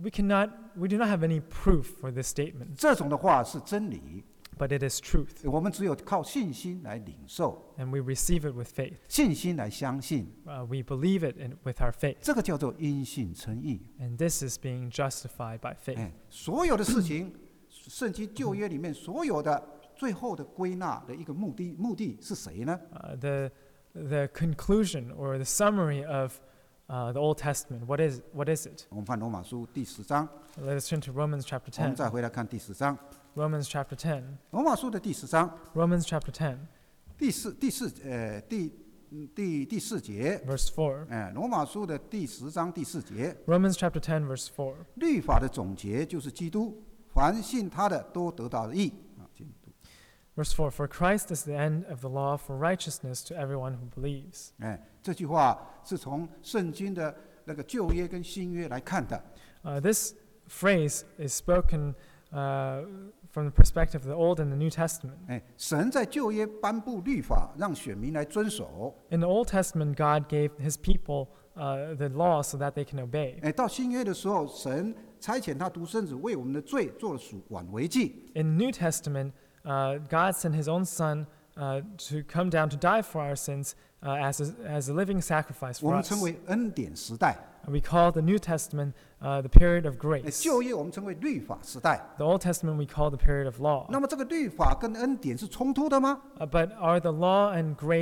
We do not have any proof for this statement, 这种的话是真理， but it is truth, 我们只有靠信心来领受， and we receive it with faith. 信心来相信， We believe it with our faith, 这个叫做因信称义。 and this is being justified by faith. 所有的事情，圣经旧约里面所有的最后的归纳的一个目的是谁呢？ The conclusion or the summary of the Old Testament, what is it? 我们看罗马书第10章， Let us turn to Romans chapter 我们 10. 再回来看第10章。 Romans chapter 10. 罗马书的第10章 Romans chapter 10, 第4节， verse 4. 罗马书的第10章第4节， Romans chapter 10, verse 4. 律法的总结就是基督，凡信他的都得到义。 Verse 4. For Christ is the end of the law for righteousness to everyone who believes. 这句话是从圣经的那个旧约跟新约来看的。 This phrase is spoken from the perspective of the Old and the New Testament. 神在旧约颁布律法，让选民来遵守。 In the Old Testament, God gave his people the law so that they can obey. 到新约的时候，神差遣他独生子为我们的罪做了挽回祭。 In the New Testament, God sent his own son to come down to die for our sins as a living sacrifice 我 for 们 us. 称为恩典时代。 We call the New Testament the period of grace. 旧约我们称为律法时代。 The Old Testament we call the period of law. 那么这个律法跟恩典是冲突的吗？ But are the law and grace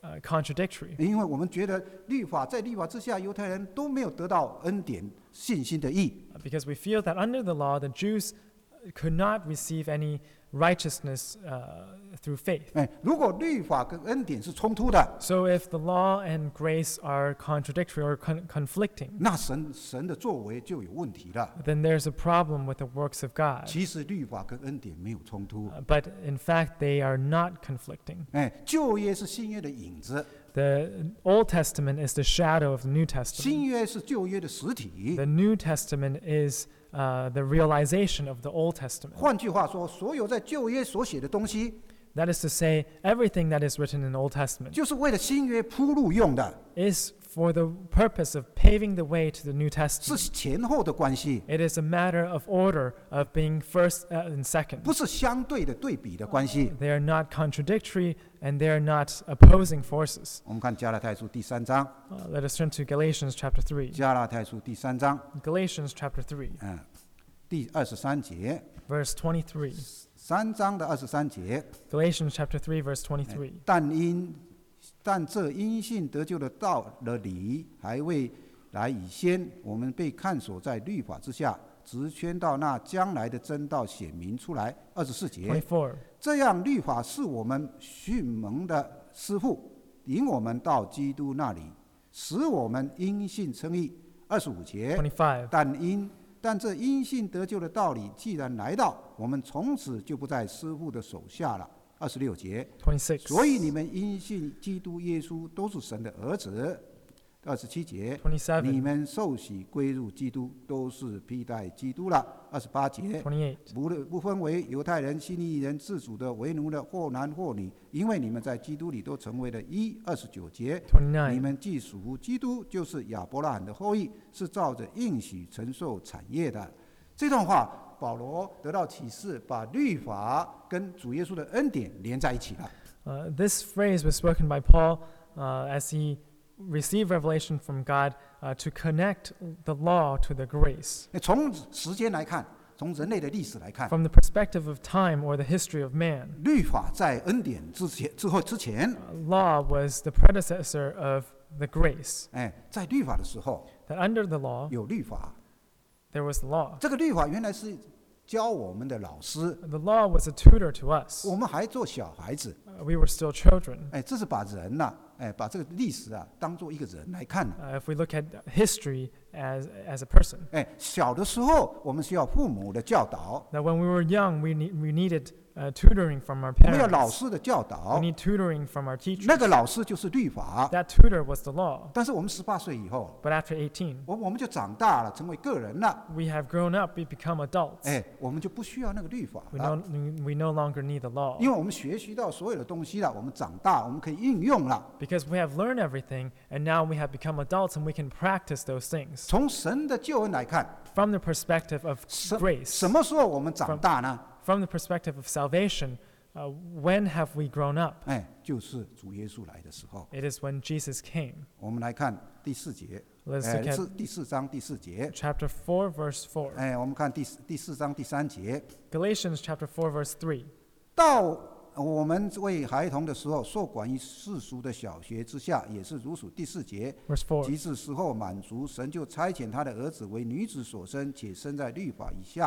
contradictory. 因为我们觉得在律法之下，犹太人都没有得到恩典信心的义。 Because we feel that under the law, the Jews could not receive any righteousness through faith. 如果律法跟恩典是冲突的， So if the law and grace are contradictory or conflicting, 那神的作为就有问题了。 then there's a problem with the works of God. 其实律法跟恩典没有冲突。 But in fact, they are not conflicting. 旧约是新约的影子， The Old Testament is the shadow of the New Testament. 新约是旧约的实体。 The New Testament is the realization of the Old Testament. 换句话说，所有在旧约所写的东西， That is to say, everything that is written in the Old Testament 就是为了新约铺路用的， is for the purpose of paving the way to the New 是 Testament. 前后的关系， It is a matter of order, of being first and second. 不是相对的对比的关系。 They are not contradictory and they are not opposing forces. 我们看加拉太书第3章， Let us turn to Galatians chapter 3. 加拉太书第3章， Galatians chapter 3, 第23节 verse 23. ，3章的23节。 Galatians chapter 3, verse 23. 但这因信得救的道的理还未来以先，我们被看守在律法之下，直宣到那将来的真道显明出来。24节， 24. 这样律法是我们训蒙的师傅，引我们到基督那里，使我们因信称义。25节， 25. 但这因信得救的道理既然来到，我们从此就不在师傅的手下了。26节， 26. 所以你们因信基督耶稣都是神的儿子。27节， 27. 你们受洗归入基督，都是披戴基督了。28节， 28. 不分为犹太人、希利人、自主的、为奴的，或男或女，因为你们在基督里都成为了一。29节， 29. 你们既属基督，就是亚伯拉罕的后裔，是照着应许承受产业的。这段话，保罗得到启示，把律法跟主耶稣的恩典连在一起了。 This phrase was spoken by Paul as he received revelation from God to connect the law to the grace. 从时间来看，从人类的历史来看， From the perspective of time or the history of man, 律法在恩典之前， law was the predecessor of the grace. 在律法的时候 That under the law, 有律法， there was the law. 这个律法原来是教我们的老师， The law was a tutor to us. 我们还做小孩子， We were still children. 这是把人呐，把这个历史啊当做一个人来看。 If we look at history as a person, 小的时候我们需要父母的教导， that when we were young, we needed tutoring from our 我们要老 parents. 师的教 We 导， need tutoring from our teachers. 那个老师就是律法。 That tutor was the law. 但是我们18岁以后， But after 18, 我们就长大了，成为个人了， we have grown up, we become adults. 我们就不需要那个律法 We 了， no longer need the law. 因为我们学习到所有的东西了，我们长大，我们可以应用了。 Because we have learned everything, and now we have become adults and we can practice those things. 从神的救恩来看， From the perspective of 什 grace, 么时候我们长大呢？ from the perspective of salvation, when have we grown up? 就是主耶稣来的时候。 It is when Jesus came. 我们来看第4节， Let's look at 第4章第4节。 chapter 4, verse 4. 我们看第4章第3节。 Galatians chapter 4, verse 3. 到我们为孩童的时候，受管于世俗的小学之下，也是如此。第4节， Verse 4. 及至时候满足，神就差遣他的儿子为女子所生，且生在律法以下。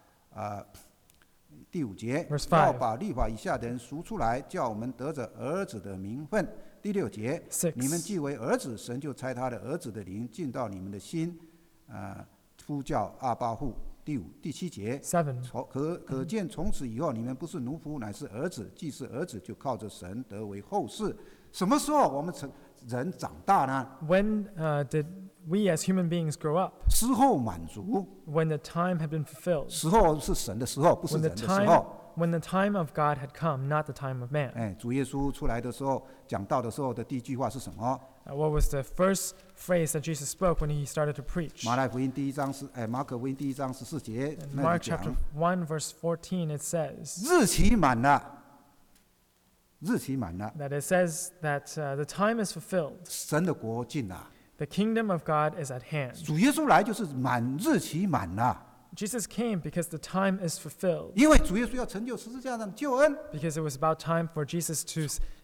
第5节， Verse 5. 要把律法以下的人赎出来，叫我们得着儿子的名分。第6节， 6. 你们既为儿子，神就差他的儿子的灵进到你们的心，呼叫阿爸父。第7节， 7. 可见从此以后，你们不是奴仆，乃是儿子；既是儿子，就靠着神得为后世。什么时候我们人长大呢？ When did we as human beings grow up? 时候满足， When the time had been fulfilled. 时候是神的时候，不是 When the 人的时 time, 候。 when the time of God had come, not the time of man. 主耶稣出来的时候，讲道的时候的第一句话是什么？ What was the first phrase that Jesus spoke when he started to preach? 马可福音第1章14节 In 那 Mark 里讲 chapter 1, verse 14, it says 日期满了，日期满了， that it says that the time is fulfilled. 神的国近了。 The kingdom of God is at hand. 主耶稣来就是日期满了， Jesus came because the time is fulfilled. 因为主耶稣要成就十字架上的救恩。 Because it was about time for Jesus to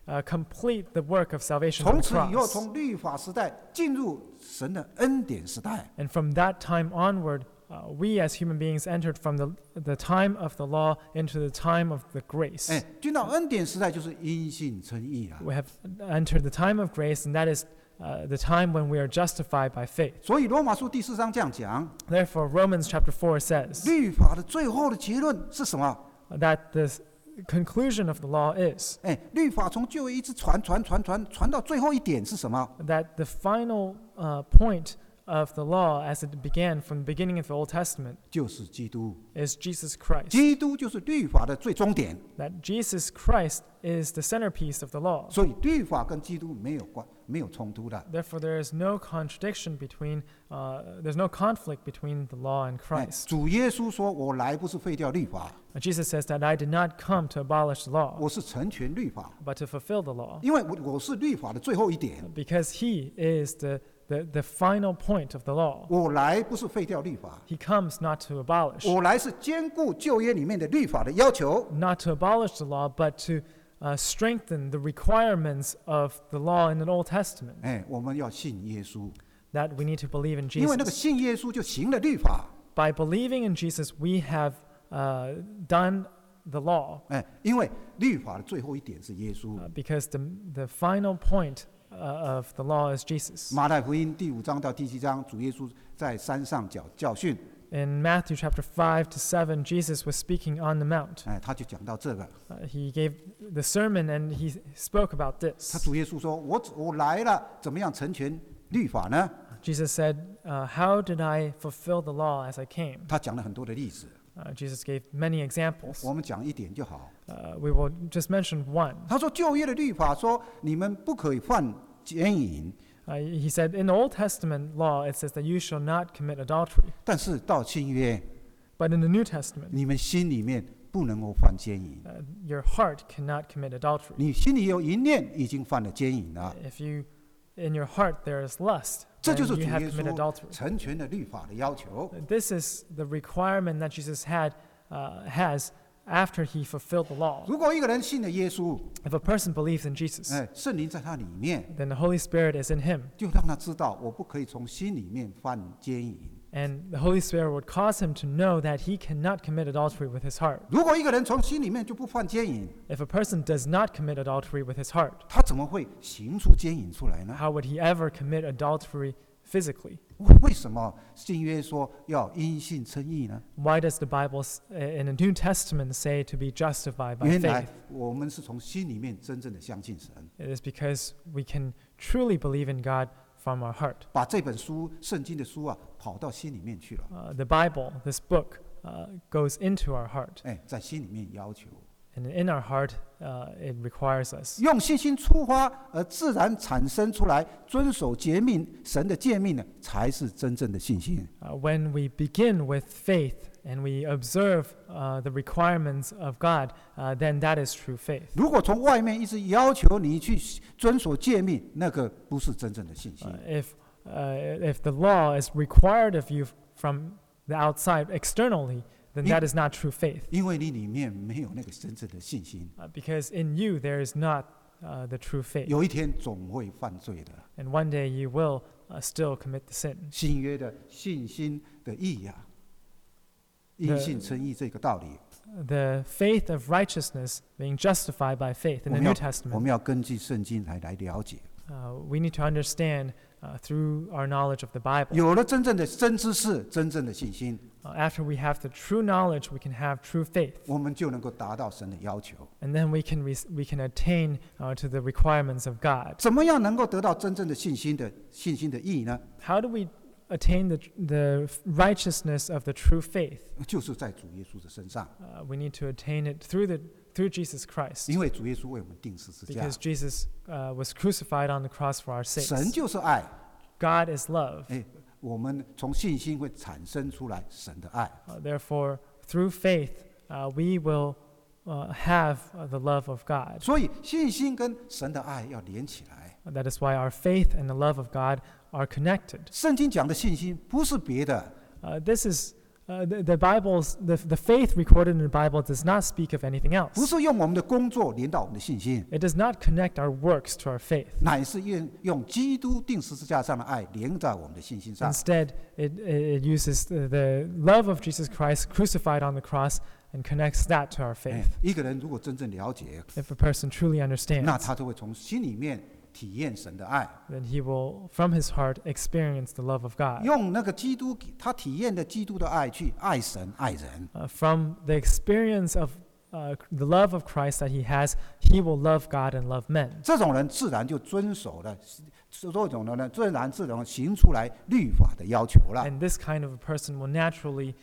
complete the work of salvation on 从 the 此以后， cross. 从律法时代进入神的恩典时代。 And from that time onward, we as human beings entered from the time of the law into the time of the grace. 哎，进到恩典时代就是因信称义啊。 We have entered the time of grace, and that is the time when we are justified by faith. 所以罗马书第4章这样讲， Therefore, Romans chapter 4 says 律法的最后的结论是什么？ that the conclusion of the law is 哎，律法从旧约一直传到最后一点是什么？ that the final point of the law as it began from the beginning of the Old Testament 就是基督。 is Jesus Christ. 基督就是律法的最终点。 That Jesus Christ is the centerpiece of the law. 所以律法跟基督没有冲突的。 Therefore, there is no contradiction between, there's no conflict between the law and 哎 Christ. 主耶稣说：“我来不是废掉律法， Jesus says that I did not come to abolish the law, 我是成全律法， but to fulfill the law, 因为我是律法的最后一点。 because He is the final point of the law. 我来不是废掉律法， He comes not to abolish, 我来是兼顾旧约里面的律法的要求。 not to abolish the law, but to strengthen the requirements of the law in the Old Testament. 哎，我们要信耶稣， That we need to believe in 因为那个 Jesus. 信耶稣就行了律法。 By believing in Jesus, we have done the law, 哎，因为律法的最后一点是耶稣。 because the final point of the law is Jesus. 马太福音第5章到第7章，主耶稣在山上教训， In Matthew chapter 5 to 7, Jesus was speaking on the mount. 哎，他就讲到这个。 He gave the sermon and he spoke about 他 this. 主耶稣说：“我来了，怎么样成全律法呢 Jesus said, How did I fulfill the law as I came?？” 他讲了很多的例子， Jesus gave many examples. 我们讲一点就好。 We will just mention one. 他说旧约的律法说你们不可以犯奸淫， He said, in the Old Testament law, it says that you shall not commit adultery. 但是到新约， But in the New Testament, 你们心里面不能够犯奸淫。 your heart cannot commit adultery. 你心里有淫念，已经犯了奸淫了。 If in your heart there is lust, 这 then 就是主 you have 耶 committed 稣 adultery. 成全了律法的要求。 This is the requirement that Jesus has after he fulfilled the law. 如果一个人信了耶稣， If a person believes in Jesus, 哎，圣灵在他里面， then the Holy Spirit is in him, 就让他知道我不可以从心里面犯奸淫。 and the Holy Spirit would cause him to know that he cannot commit adultery with his heart. 如果一个人从心里面就不犯奸淫， If a person does not commit adultery with his heart, 他怎么会行出奸淫出来呢？ how would he ever commit adultery physically? 为什么新约说要因信称义呢？ Why does the Bible in the New Testament say to be justified by 原来 faith? 我们是从心里面真正的相信神， It is because we can truly believe in God from our heart. 把这本书圣经的书啊跑到心里面去了， The Bible, this book, goes into our heart. 哎，在心里面要求， And in our heart, it requires us. 用信心出发而自然产生出来，遵守诫命神的诫命呢，才是真正的信心。 When we begin with faith and we observe the requirements of God, then that is true faith. 如果从外面一直要求你去遵守诫命，那个不是真正的信心。 If the law is required of you from the outside externally, then that is not true faith. 因为你里面没有那个真正的信心， Because in you there is not the true faith. 有一天总会犯罪的。 And one day you will still commit the sin. 新约的信心的义呀、因信称义这个道理， The faith of righteousness being justified by faith 我 in the 们 New 要 Testament, 根据圣经来了解。 we need to understand through our knowledge of the Bible. 有了真正的真知识、真正的信心， After we have the true knowledge, we can have true faith. 我们就能够达到神的要求。 And then we can attain to the requirements of God. 怎么样能够得到真正的信心的义呢？ How do we attain the righteousness of the true faith? 就是在主耶稣的身上， We need to attain it through Jesus Christ, 因为主耶稣为我们定十字架 because。Jesus was crucified on the cross for our 神 sakes. 就是爱， God is love. 哎，我们从信心会产生出来神的爱。 Therefore, through faith, we will have the love of God. 所以信心跟神的爱要连起来。 That is why our faith and the love of God are connected. 圣经讲的信心不是别的， This is The Bible's the faith recorded in the Bible does not speak of anything 不 else. 是用我们的工作连到我们的信心， It does not connect our works to our faith. 乃是用基督钉十字架上的爱连在我们的信心上。 Instead, it uses the love of Jesus Christ crucified on the cross and connects that to our 哎 faith. 一个人如果真正了解， If a person truly 那 understands, 他就会从心里面体验神的爱， then he will, from his heart, experience the love of God. 用那个基督他体验的基督的爱去爱神爱人。 From the experience of the love of Christ that he has, he will love God and love men. 这种人自然就遵守了，这种人呢自然行出来律法的要求了。 And this kind of a person will naturally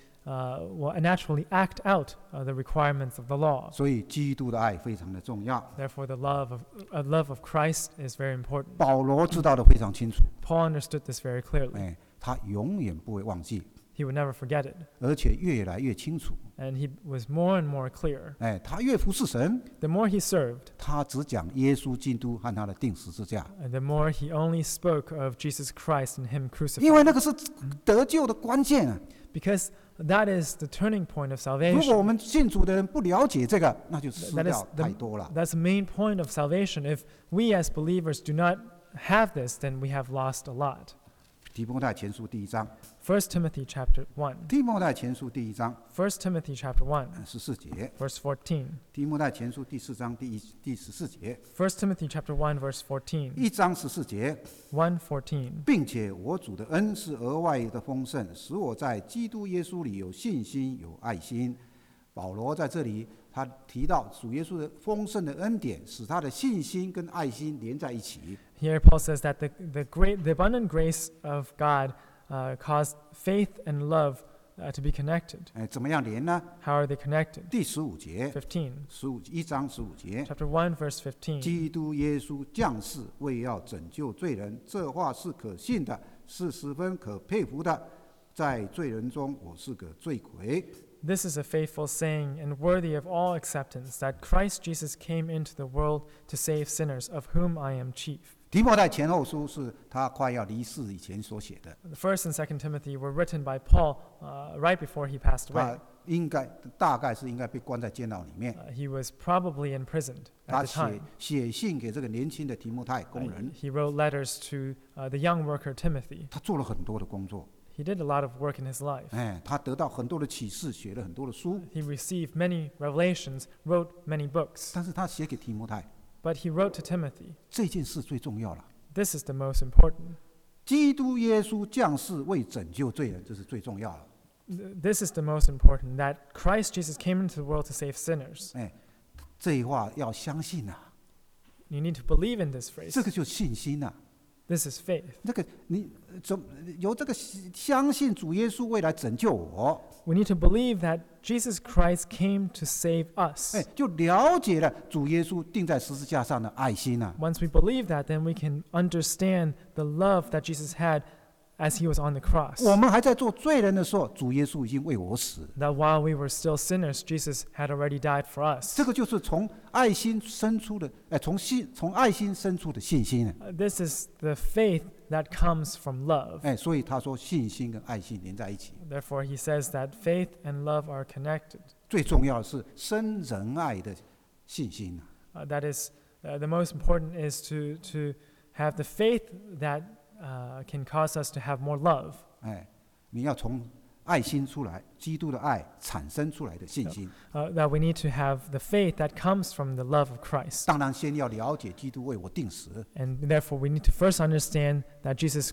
act out the requirements of the law. 所以基督的爱非常的重要。 Therefore, the love of Christ is very important. 保罗知道的非常清楚， Paul understood this very clearly. 哎，他永远不会忘记， He would never forget it. 而且越来越清楚。 And he was more and more clear. 哎，他越服侍神， The more he served, 他只讲耶稣基督和他的钉十字架， the more he only spoke of Jesus Christ and him 因为 crucified. 那个是得救的关键啊。 Because that is the turning point of 如果我 salvation. 们信主的人不了解这个，那就失 That 掉 is the- 太多了。 That's the main point of salvation. If we as believers do not have this, then we have lost a lot. 提摩太前书第1章， 1 Timothy chapter 1. 提摩太前书第1章 1 Timothy chapter 1, 14节， verse 14. 提摩太前书第4章第14节， 1 Timothy chapter 1, verse 14. 1章14节， 1:14. 并且我主的恩是额外的丰盛，使我在基督耶稣里有信心有爱心。保罗在这里他提到主耶稣的丰盛的恩典，使他的信心跟爱心连在一起。 Here Paul says that the abundant grace of God caused faith and love to be connected. 怎么样连呢？ How are they connected? 第15节， 15. 1章15节， Chapter 1, verse 15. 基督耶稣降世为要拯救罪人，这话是可信的，是十分可佩服的。在罪人中，我是个罪魁。 This is a faithful saying and worthy of all acceptance, that Christ Jesus came into the world to save sinners, of whom I am chief. 提摩太前后书是他快要离世以前所写的， The 1st and 2nd Timothy were written by Paul right before he passed away. 他大概是应该被关在监牢里面。 He was probably imprisoned 他 at the time. 写信给这个年轻的提摩太工人， He wrote letters to the young worker Timothy. 他做了很多的工作， He did a lot of work in his life. 他得到很多的启示，写了很多的书， He received many revelations, wrote many books. 但是他写给提摩太 But he wrote to Timothy, 这件事最重要了。 this is the most important. 基督耶稣降世为拯救罪人，这是最重要的。 This is the most important, that Christ Jesus came into the world to save sinners. 这一话要相信啊， You need to believe in this phrase. 这个就是信心啊。 This is faith. 那个你有这个相信主耶稣未来拯救我， We need to believe that Jesus Christ came to save us. 就了解了主耶稣钉在十字架上的爱心啊。 Once we believe that, then we can understand the love that Jesus had as he was on the cross. 我们还在做罪人的时候，主耶稣已经为我死。 That while we were still sinners, Jesus had already died for us. 这个就是从爱心生出的，从爱心生出的信心。 This is the faith that comes from love. 所以他说信心跟爱心连在一起。 Therefore, he says that faith and love are connected. 最重要的是生仁爱的信心。 That is, the most important is to have the faith that can cause us to have more love. 你要从爱心出来，基督的爱产生出来的信心。 That we need to have the faith that comes from the love of Christ. 当然，先要了解基督为我定死。 And therefore, we need to first understand that Jesus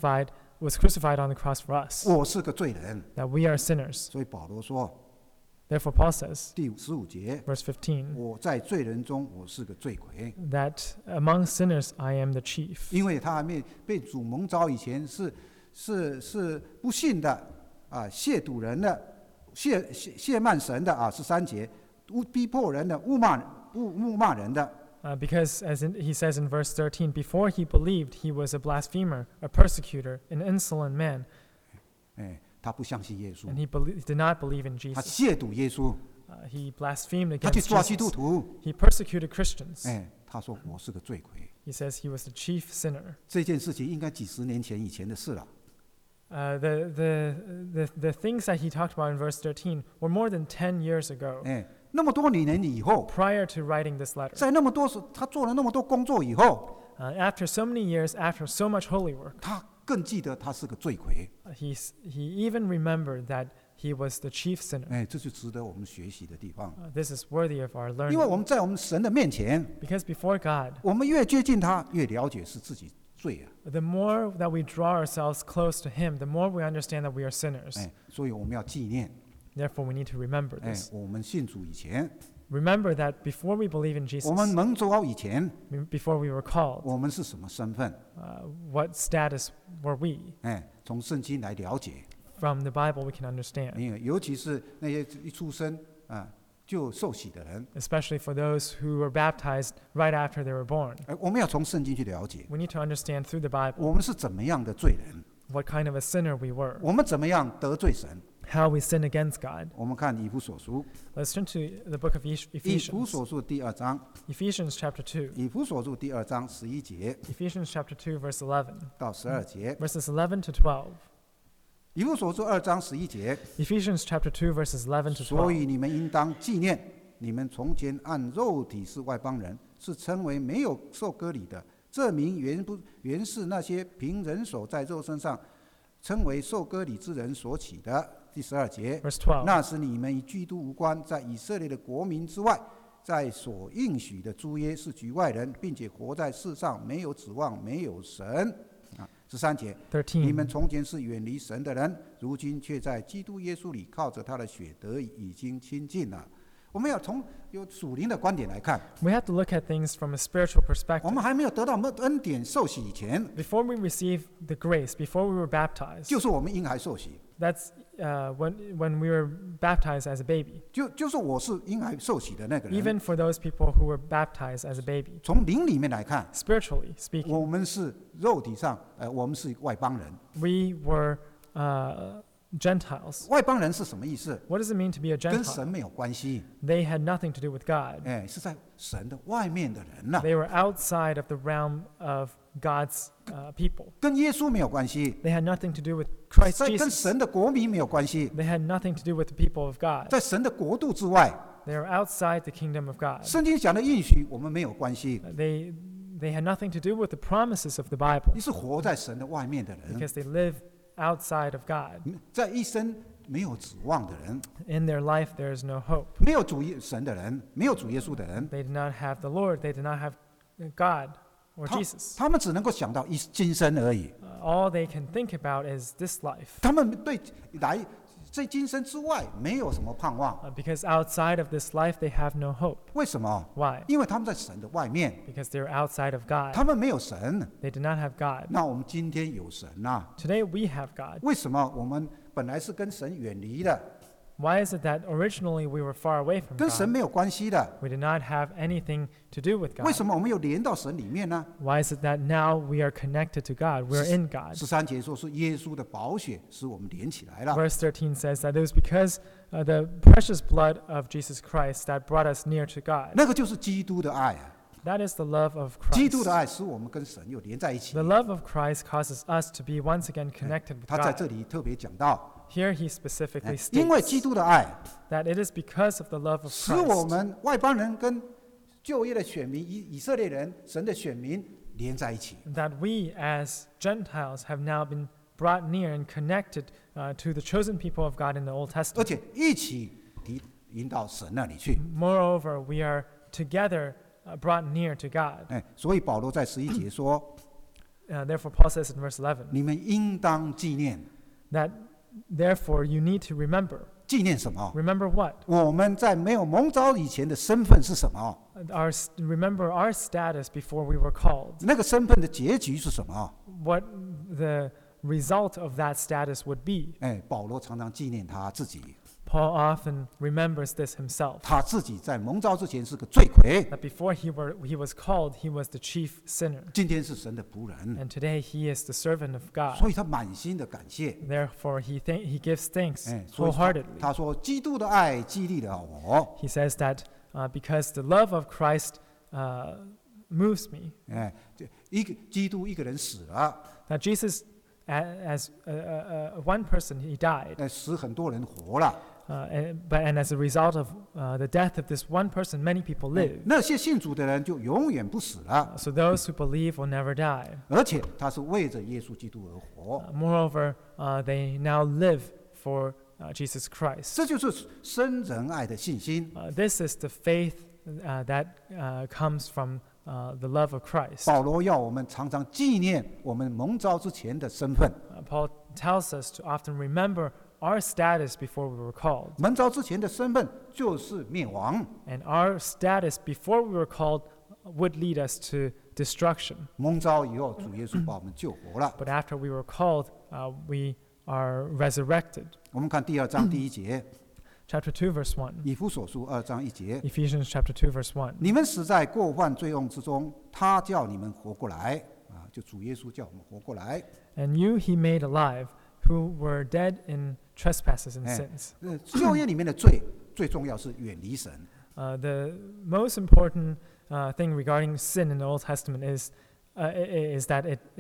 was crucified on the cross for us. 我是个罪人， That we are sinners. 所以保罗说， Therefore, Paul says, 第15节， verse 15, 我在罪人中，我是个罪魁。 that among sinners I am the chief. 因为他还没被主蒙召以前是不信的亵渎人的，亵慢神的13节，逼迫人的，辱骂人的。 Because, he says in verse 13, before he believed, he was a blasphemer, a persecutor, an insolent man, 他不相信耶稣 and，he did not believe in 他 Jesus. 亵渎耶稣， He blasphemed 他去 against 抓基督 Jesus. 徒。 He persecuted Christians. 他说我是个罪魁。 He says he was the chief sinner. 这件事情应该几十年前以前的事了。 The things that he talked about in verse 13 were more than 10 years ago, 那么多年以后， prior to writing this letter. 在那么多他做了那么多工作以后， After so many years, after so much holy work, 他更记得他是个罪魁。 he even remembered that he was the chief sinner. 这就值得我们学习的地方。 This is worthy of our 因为 learning. 我们在我们神的面前， Because before God, 我们越接近他，越了解是自己罪啊。 the more that we draw ourselves close to him, the more we understand that we are sinners. 所以我们要纪念。 Therefore, we need to remember this. 我们信主以前， Remember that before we believe in 我 Jesus, 们蒙召以前， before we were called, 我们是什么身份？ what status were we? 从圣经来了解。 From the Bible, we can understand, 因为尤其是那些一出生就受洗的人， especially for those who were baptized right after they were born. 我们要从圣经去了解， We need to understand through the Bible 我们是怎么样的罪人， what kind of a sinner we were, 我们怎么样得罪神。 how we sin against God. 我们看以弗所书， Let's turn to the book of 以弗 Ephesians. 所书第2章， Ephesians chapter 2. 以弗所书第2章11节 Ephesians chapter 2, verse 11. 到12节， Verses 11 to 12. 以弗所书2章11节。 Ephesians chapter 2, verses 11 to 所 12. 以你们应当纪念，你们从前按肉体是外邦人，是称为没有受割礼的。这名原是那些凭人手在肉身上称为受割礼之人所起的。第12节， Verse 12. 那时你们与基督无关，在以色列的国民之外，在所应许的诸约是局外人，并且活在世上没有指望，没有神。13节，你们 13. 从前是远离神的人，如今却在基督耶稣里靠着他的血得以已经亲近了。我们要从有属灵的观点来看， We have to look at things from a spiritual 我 perspective. 们还没有得到恩典受洗以前， Before we receive the grace, before we were baptized, 就是我们婴孩受洗， that's when we were baptized as a baby. 就是我是婴孩受洗的那个人。 Even for those people who were baptized as a baby. 从灵里面来看， Spiritually speaking, 我们是肉体上，我们是外邦人。 we were Gentiles. 外邦人是什么意思？ What does it mean to be a 跟 Gentile? 神没有关系， They had nothing to do with God. 是在神的外面的人呐、 They were outside of the realm of God's people. 跟耶稣没有关系， They had nothing to do with Christ 跟 Jesus. 神的国民没有关系， They had nothing to do with the people of God. 在神的国度之外， They were outside the kingdom of God. 圣经讲的应许我们没有关系。 They had nothing to do with the promises of the Bible 你是活在神的外面的人， because they live outside of God. 在一生没有指望的人， In their life, there is no hope. 没有主神的人，没有主耶稣的人， They did not have the Lord. They did not have God or 他 Jesus. 他们只能够想到今生而已。 All they can think about is this life 他们对在今生之外没有什么盼望。 because outside of this life, they have no hope. 为什么？ Why? 因为他们在神的外面， Because they're outside of God. 他们没有神。 They did not have God. 那我们今天有神呐、 Today, we have God. 为什么我们本来是跟神远离的， Why is it that originally we were far away from 跟神 God? 没有关系的？ We did not have anything to do with 为 God. 什么我们又连到神里面呢？ Why is it that now we are connected to God? We're in God. 13节说是耶稣的宝血使我们连起来了。 Verse 13 says that it was because the precious blood of Jesus Christ that brought us near to God. 那个就是基督的爱啊！ That is the love of 基督 Christ. 的爱使我们跟神又连在一起 The。love of Christ causes us to be once again connected with 他在这 God. 里特别讲到， Here he specifically 因为 states 基督的爱 that it is because of the love of 使我 Christ 们外邦人跟旧约的选民以色列人神的选民连在一起。 that we as Gentiles have now been brought near and connected to the chosen people of God in the Old 而 Testament. 且一起引到神那里去。 Moreover, we are together brought near to God. 所以保罗在11节说 Therefore, Paul says in verse 11：“ 你们应当纪念， that therefore you need to remember. 纪念什么？ Remember what? 我们在没有蒙召以前的身份是什么？ Remember our status before we were called. 那个身份的结局是什么？ What the result of that status would be. 保罗常常纪念他自己， Paul often remembers this himself. 他自己在蒙召之前是个罪魁， That before he was called, he was the chief sinner. 今天是神的仆人， And today he is the servant of God. 所以他满心的感谢。 Therefore, he gives thanks 所以 wholeheartedly. 他说：“基督的爱激励了我。 He says that because the love of Christ moves me, 基督一个人死了， that Jesus as one person, he died. 使很多人活了。 And as a result of the death of this one person, many people live. 那些信主的人就永远不死了， So those who believe will never die. 而且他是为着耶稣基督而活。 Moreover, they now live for Jesus Christ. 这就是生人爱的信心。 This is the faith that comes from the love of Christ. 保罗要我们常常纪念我们蒙召之前的身份。 Paul tells us to often remember our status before we were called. 蒙召之前的身份就是灭亡， And our status before we were called would lead us to destruction. 蒙召以后，主耶稣把我们救活了。 But after we were called, we are resurrected. 我们看第2章第1节， Chapter 2, verse 1. 以弗所书2章1节， Ephesians chapter 2, verse 1. 你们死在过犯罪恶之中，他叫你们活过来就主耶稣叫我们活过来。 And you he made alive, who were dead in trespasses and sins. 旧约里面的罪最重要是远离神。 The most important thing regarding sin in the Old Testament is that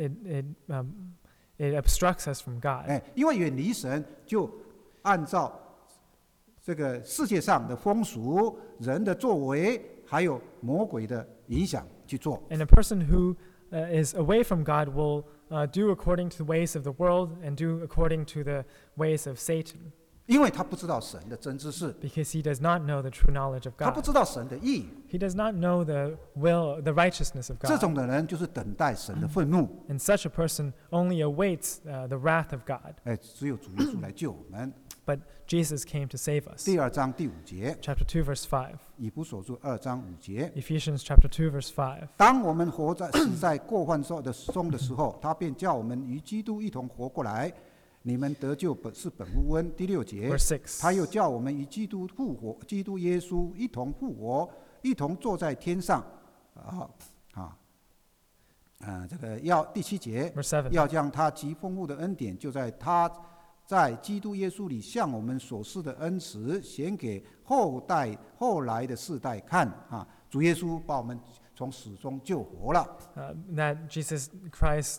it obstructs us from God. 因为远离神，就按照这个世界上的风俗、人的作为，还有魔鬼的影响去做。 And a person who is away from God will do according to the ways of the world and do according to the ways of Satan, 因为他不知道神的真知识， because he does not know the true knowledge of 他不 God. 知道神的意。 He does not know the will, the righteousness of 这 God. 种的人就是等待神的愤怒。 And such a person only awaits the wrath of God. 只有主耶稣来救我们。 But Jesus came to save us. 第2章第5节， Chapter 2, verse 5. 以弗所书2章5节， Ephesians chapter 2, verse 5. 当我们死在过犯中的时候，他便叫我们与基督一同活过来。你们得救是本乎恩。第6节， Verse 6. 他又叫我们与基督复活，基督耶稣一同复活，一同坐在天上。这个第7节， Verse 7. 要将他极丰富的恩典，就在他在基督耶稣里向我们所施的恩慈，显给后来的世代看。主耶稣把我们从死中救活了。 That Jesus Christ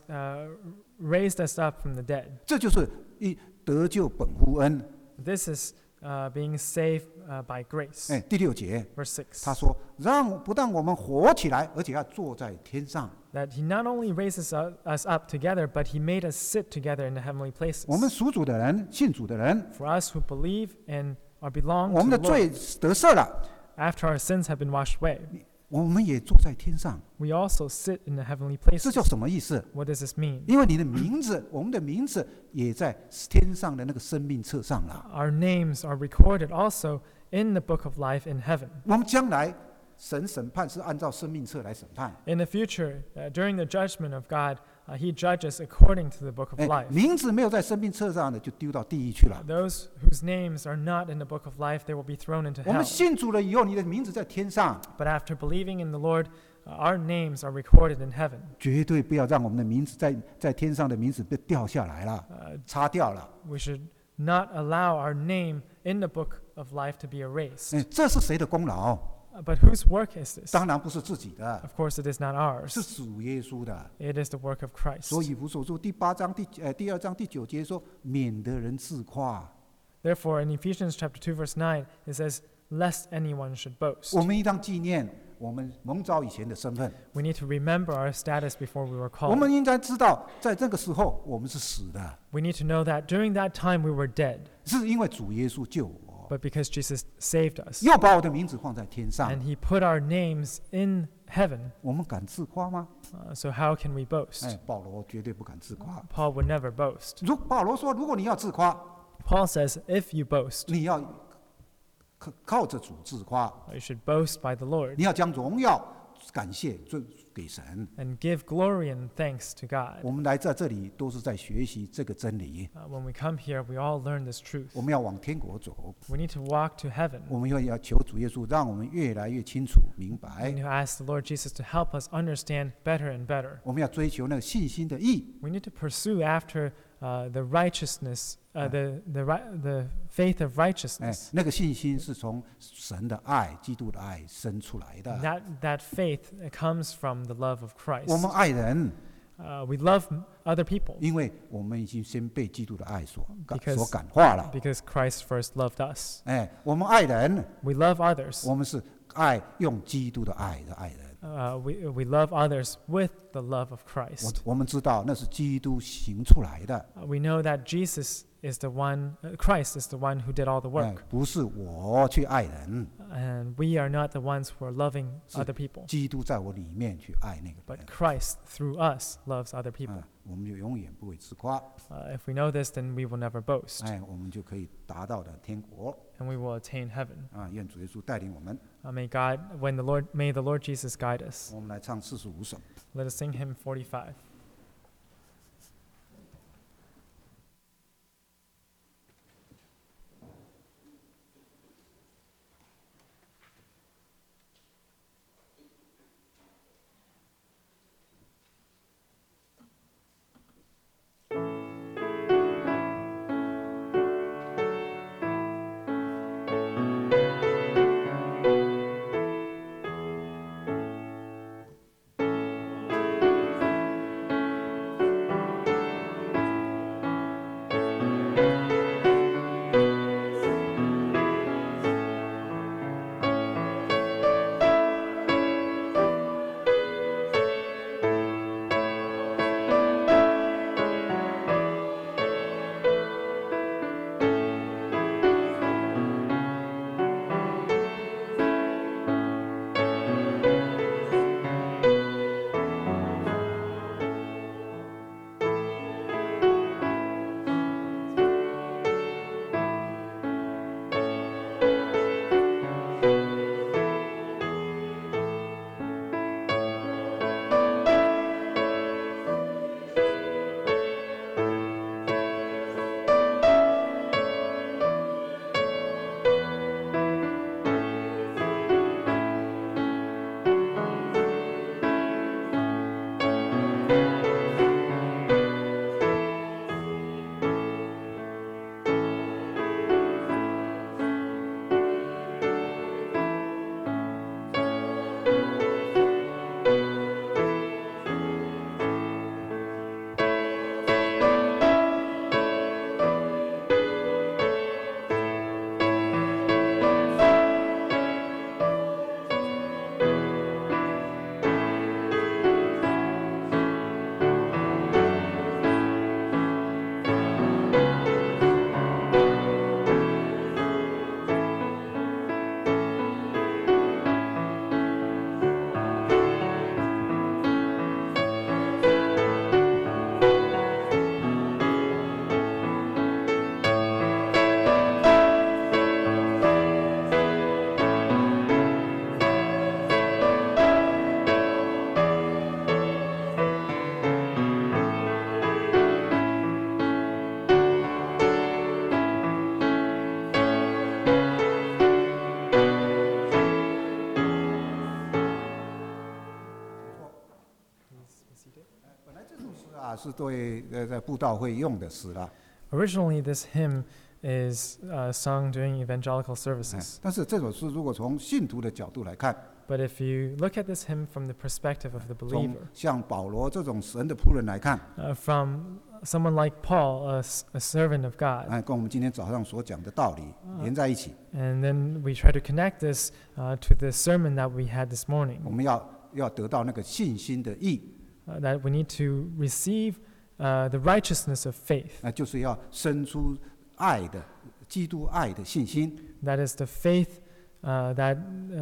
raised us up from the dead. 这就是得救本乎恩。 This is being saved by grace. 第6节， Verse 他 6. 说：“不但我们活起来，而且要坐在天上。 That he not only raises us up together, but he made us sit together in the heavenly places. 我们属主的人、信主的人， For us who believe and belong 我 to 们的 the 罪 Lord, 得赦了， after our sins have been washed away, 我们也坐在天上。 we also sit in the heavenly 这叫 places. 什么意思？ What does this mean? 因为你的名字，我们的名字也在天上的那个生命册上了。 Our names are recorded also in the book of life in heaven. 我们将来神审判是按照生命册来审判。 In the future, during the judgment of God, he judges according to the book of life. 名字没有在生命册上的，就丢到地狱去了。 Those whose names are not in the book of life, they will be thrown into 我们 hell. 信主了以后，你的名字在天上， But after believing in the Lord, our names are recorded in heaven. 绝对不要让我们的名字在天上的名字被掉下来了，擦掉了。 We should not allow our name in the book of life to be erased. 这是谁的功劳？ But whose work is this? 当然不是自己的， Of course, it is not 是 ours. 主耶稣的。 It is the work of Christ. 所以以弗所书第2章第9节说：“免得人自夸。 Therefore, in Ephesians chapter 2, verse 9, it says, lest anyone should ” 我 boast. 们应当纪念我们蒙召以前的身份。 We need to remember our status before we were 我 called. 们应该知道，在这个时候我们是死的， We need to know that during that time we were dead, 是因为主耶稣救我， but because Jesus saved us. 又把我的名字放在天上。 And he put our names in heaven. 我们敢自夸吗？ So how can we boast? 保罗绝对不敢自夸。 Paul would never boast. 保罗说，如果你要自夸， Paul says, if you boast, 你要靠着主自夸， you should boast by the Lord 你要将荣耀、感谢给神。 and give glory and thanks to God. 我们来在这里都是在学习这个真理。 When we come here, we all learn this truth. 我们要往天国走， We need to walk to heaven. 我们要求主耶稣，让我们越来越清楚明 We 白。 need to ask the Lord Jesus to help us understand better and better. 我们要追求那个信心的义， We need to pursue after the righteousness, the faith of righteousness. 那个信心是从神的爱、基督的爱生出来的。 That faith comes from the love of 我们 Christ. 爱人， We love other people 因为我们已经先被基督的爱所 Because- 感化了。 because Christ first loved us. 我们爱人， We love others. 我们是爱用基督的爱的爱人。 We love others with the love of Christ. 我们知道那是基督行出来的， We know that Jesus is the one, Christ is the one who did all the work. 不是我去爱人， And we are not the ones who are loving 是 other people. 基督在我里面去爱那个 But 人。 Christ, through us, loves other people. 我们就永远不会自夸， If we know this, then we will never boast. 我们就可以达到的天国。 And we will attain heaven. 愿主耶稣带领我们。 May the Lord Jesus guide us. 我们来唱45首。 Let us sing hymn 45. seated. 本来这首诗啊是对在布道会用的诗啦， Originally, this hymn is sung during evangelical services. 但是这首诗如果从信徒的角度来看， But if you look at this hymn from the perspective of the 从 believer, 像保罗这种神的仆人来看， from someone like Paul, a servant of God, 跟我们今天早上所讲的道理连在一起， and then we try to connect this to the sermon that we had this morning, 我们要得到那个信心的义， that we need to receive the righteousness of faith. 就是要生出爱的基督爱的信心。 That is the faith that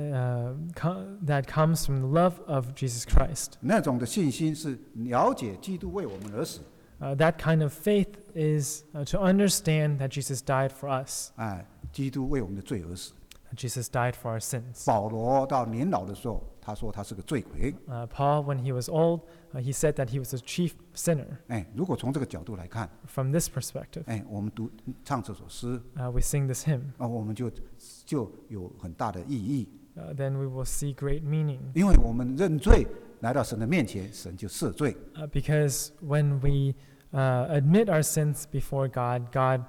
comes from the love of Jesus Christ. 那种的信心是了解基督为我们而死， That kind of faith is to understand that Jesus died for us, 基督为我们的罪而死。 that Jesus died for our sins. 保罗到年老的时候，他说他是个罪魁。 Paul, when he was old, he said that he was a chief sinner. 如果从这个角度来看， From this perspective, 我们唱这首诗， we sing this hymn, 我们就有很大的意义， then we will see great meaning. 因为我们认罪来到神的面前，神就赦罪。 Because when we admit our sins before God, God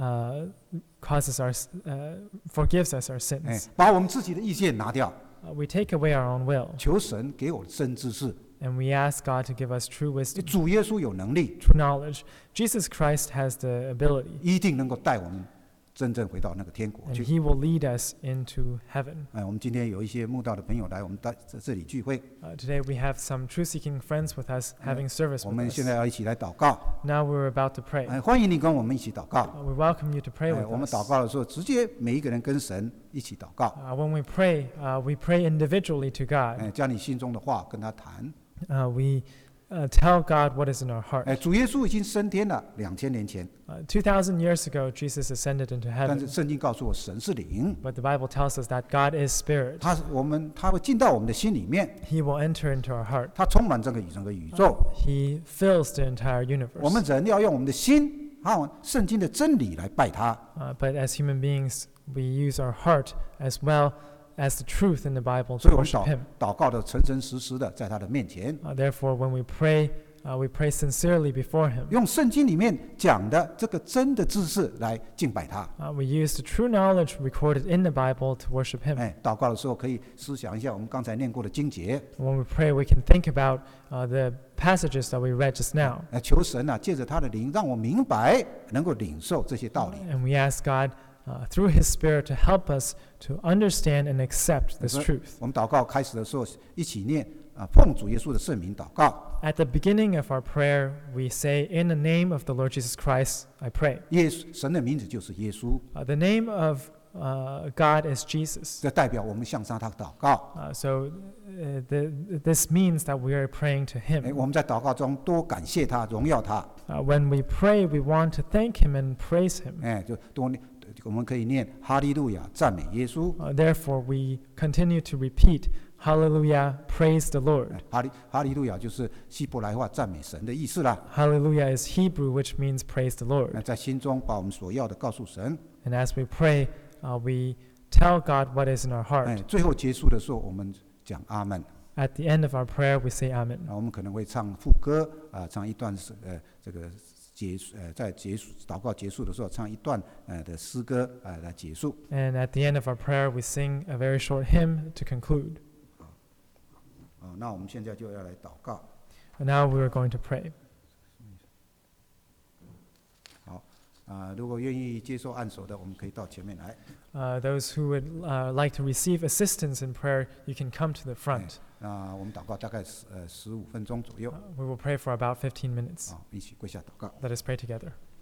forgives us our sins. 把我们自己的意见拿掉， We take away our own will. 求神给我真知识， And we ask God to give us true wisdom, 主耶稣有能力， true knowledge. Jesus Christ has the ability, 一定能够带我们真正回到那个天国 and 去。 He will lead us into heaven. 我们今天有一些慕道的朋友来我们在这里聚会， Today we have some truth-seeking friends with us having service 我 with 们 us. 现在要一起来祷告。 Now we're about to pray. 欢迎你跟我们一起祷告。 We welcome you to pray 我们 with 祷 us. 告的时候，直接每一个人跟神一起祷告， When we pray individually to God. 将你心中的话跟他谈。 We tell God what is in our heart. 主耶稣已经升天了，2000年前， 2,000 years ago, Jesus ascended into 但是 heaven. 圣经告诉我，神是灵， But the Bible tells us that God is spirit. 他会进到我们的心里面， He will enter into our heart. 他充满整个宇宙。 He fills the entire 我们 universe. 人要用我们的心和圣经的真理来拜他。 But as human beings, we use our heart as well as the truth in the Bible 所 to 以我们 worship Him. 祷告的诚诚实实的在他的面前， Therefore, when we pray sincerely before Him. 用圣经里面讲的这个真的知识来敬拜他。 We use the true knowledge recorded in the Bible to worship Him. 祷告的时候可以思想一下我们刚才念过的经节， When we pray, we can think about the passages that we read just now. 求神借着他的灵让我明白，能够领受这些道理。 And we ask God through His Spirit to help us to understand and accept this 所以 truth. 我们祷告开始的时候，一起念奉主耶稣的圣名祷告。 At the beginning of our prayer, we say, "In the name of the Lord Jesus Christ, I pray." 耶稣，神的名字就是耶稣， The name of God is Jesus. 这代表我们向上他祷告。 So this means that we are praying to Him. 我们在祷告中多感谢他，荣耀他。 When we pray, we want to thank Him and praise Him. 就多我们可以念哈利路亚，赞美耶稣。 Therefore, we continue to repeat, "Hallelujah, praise the Lord." 哈利路亚就是希伯来话赞美神的意思啦。 Hallelujah is Hebrew, which means praise the Lord. 在心中把我们所要的告诉神。 And as we pray, we tell God what is in our heart. 最后结束的时候，我们讲阿门。 At the end of our prayer, we say Amen. 我们可能会唱副歌唱一段这个在祷告结束的时候唱一段的诗歌来结束。 And at the end of our prayer, we sing a very short hymn to conclude. 那我们现在就要来祷告。 And now we are going to pray. 好，如果愿意接受按手的，我们可以到前面来。 Those who would like to receive assistance in prayer, you can come to the front. 我们祷告大概15分钟左右。 We will pray for about 15 minutes. 一起跪下祷告。 Let us pray together.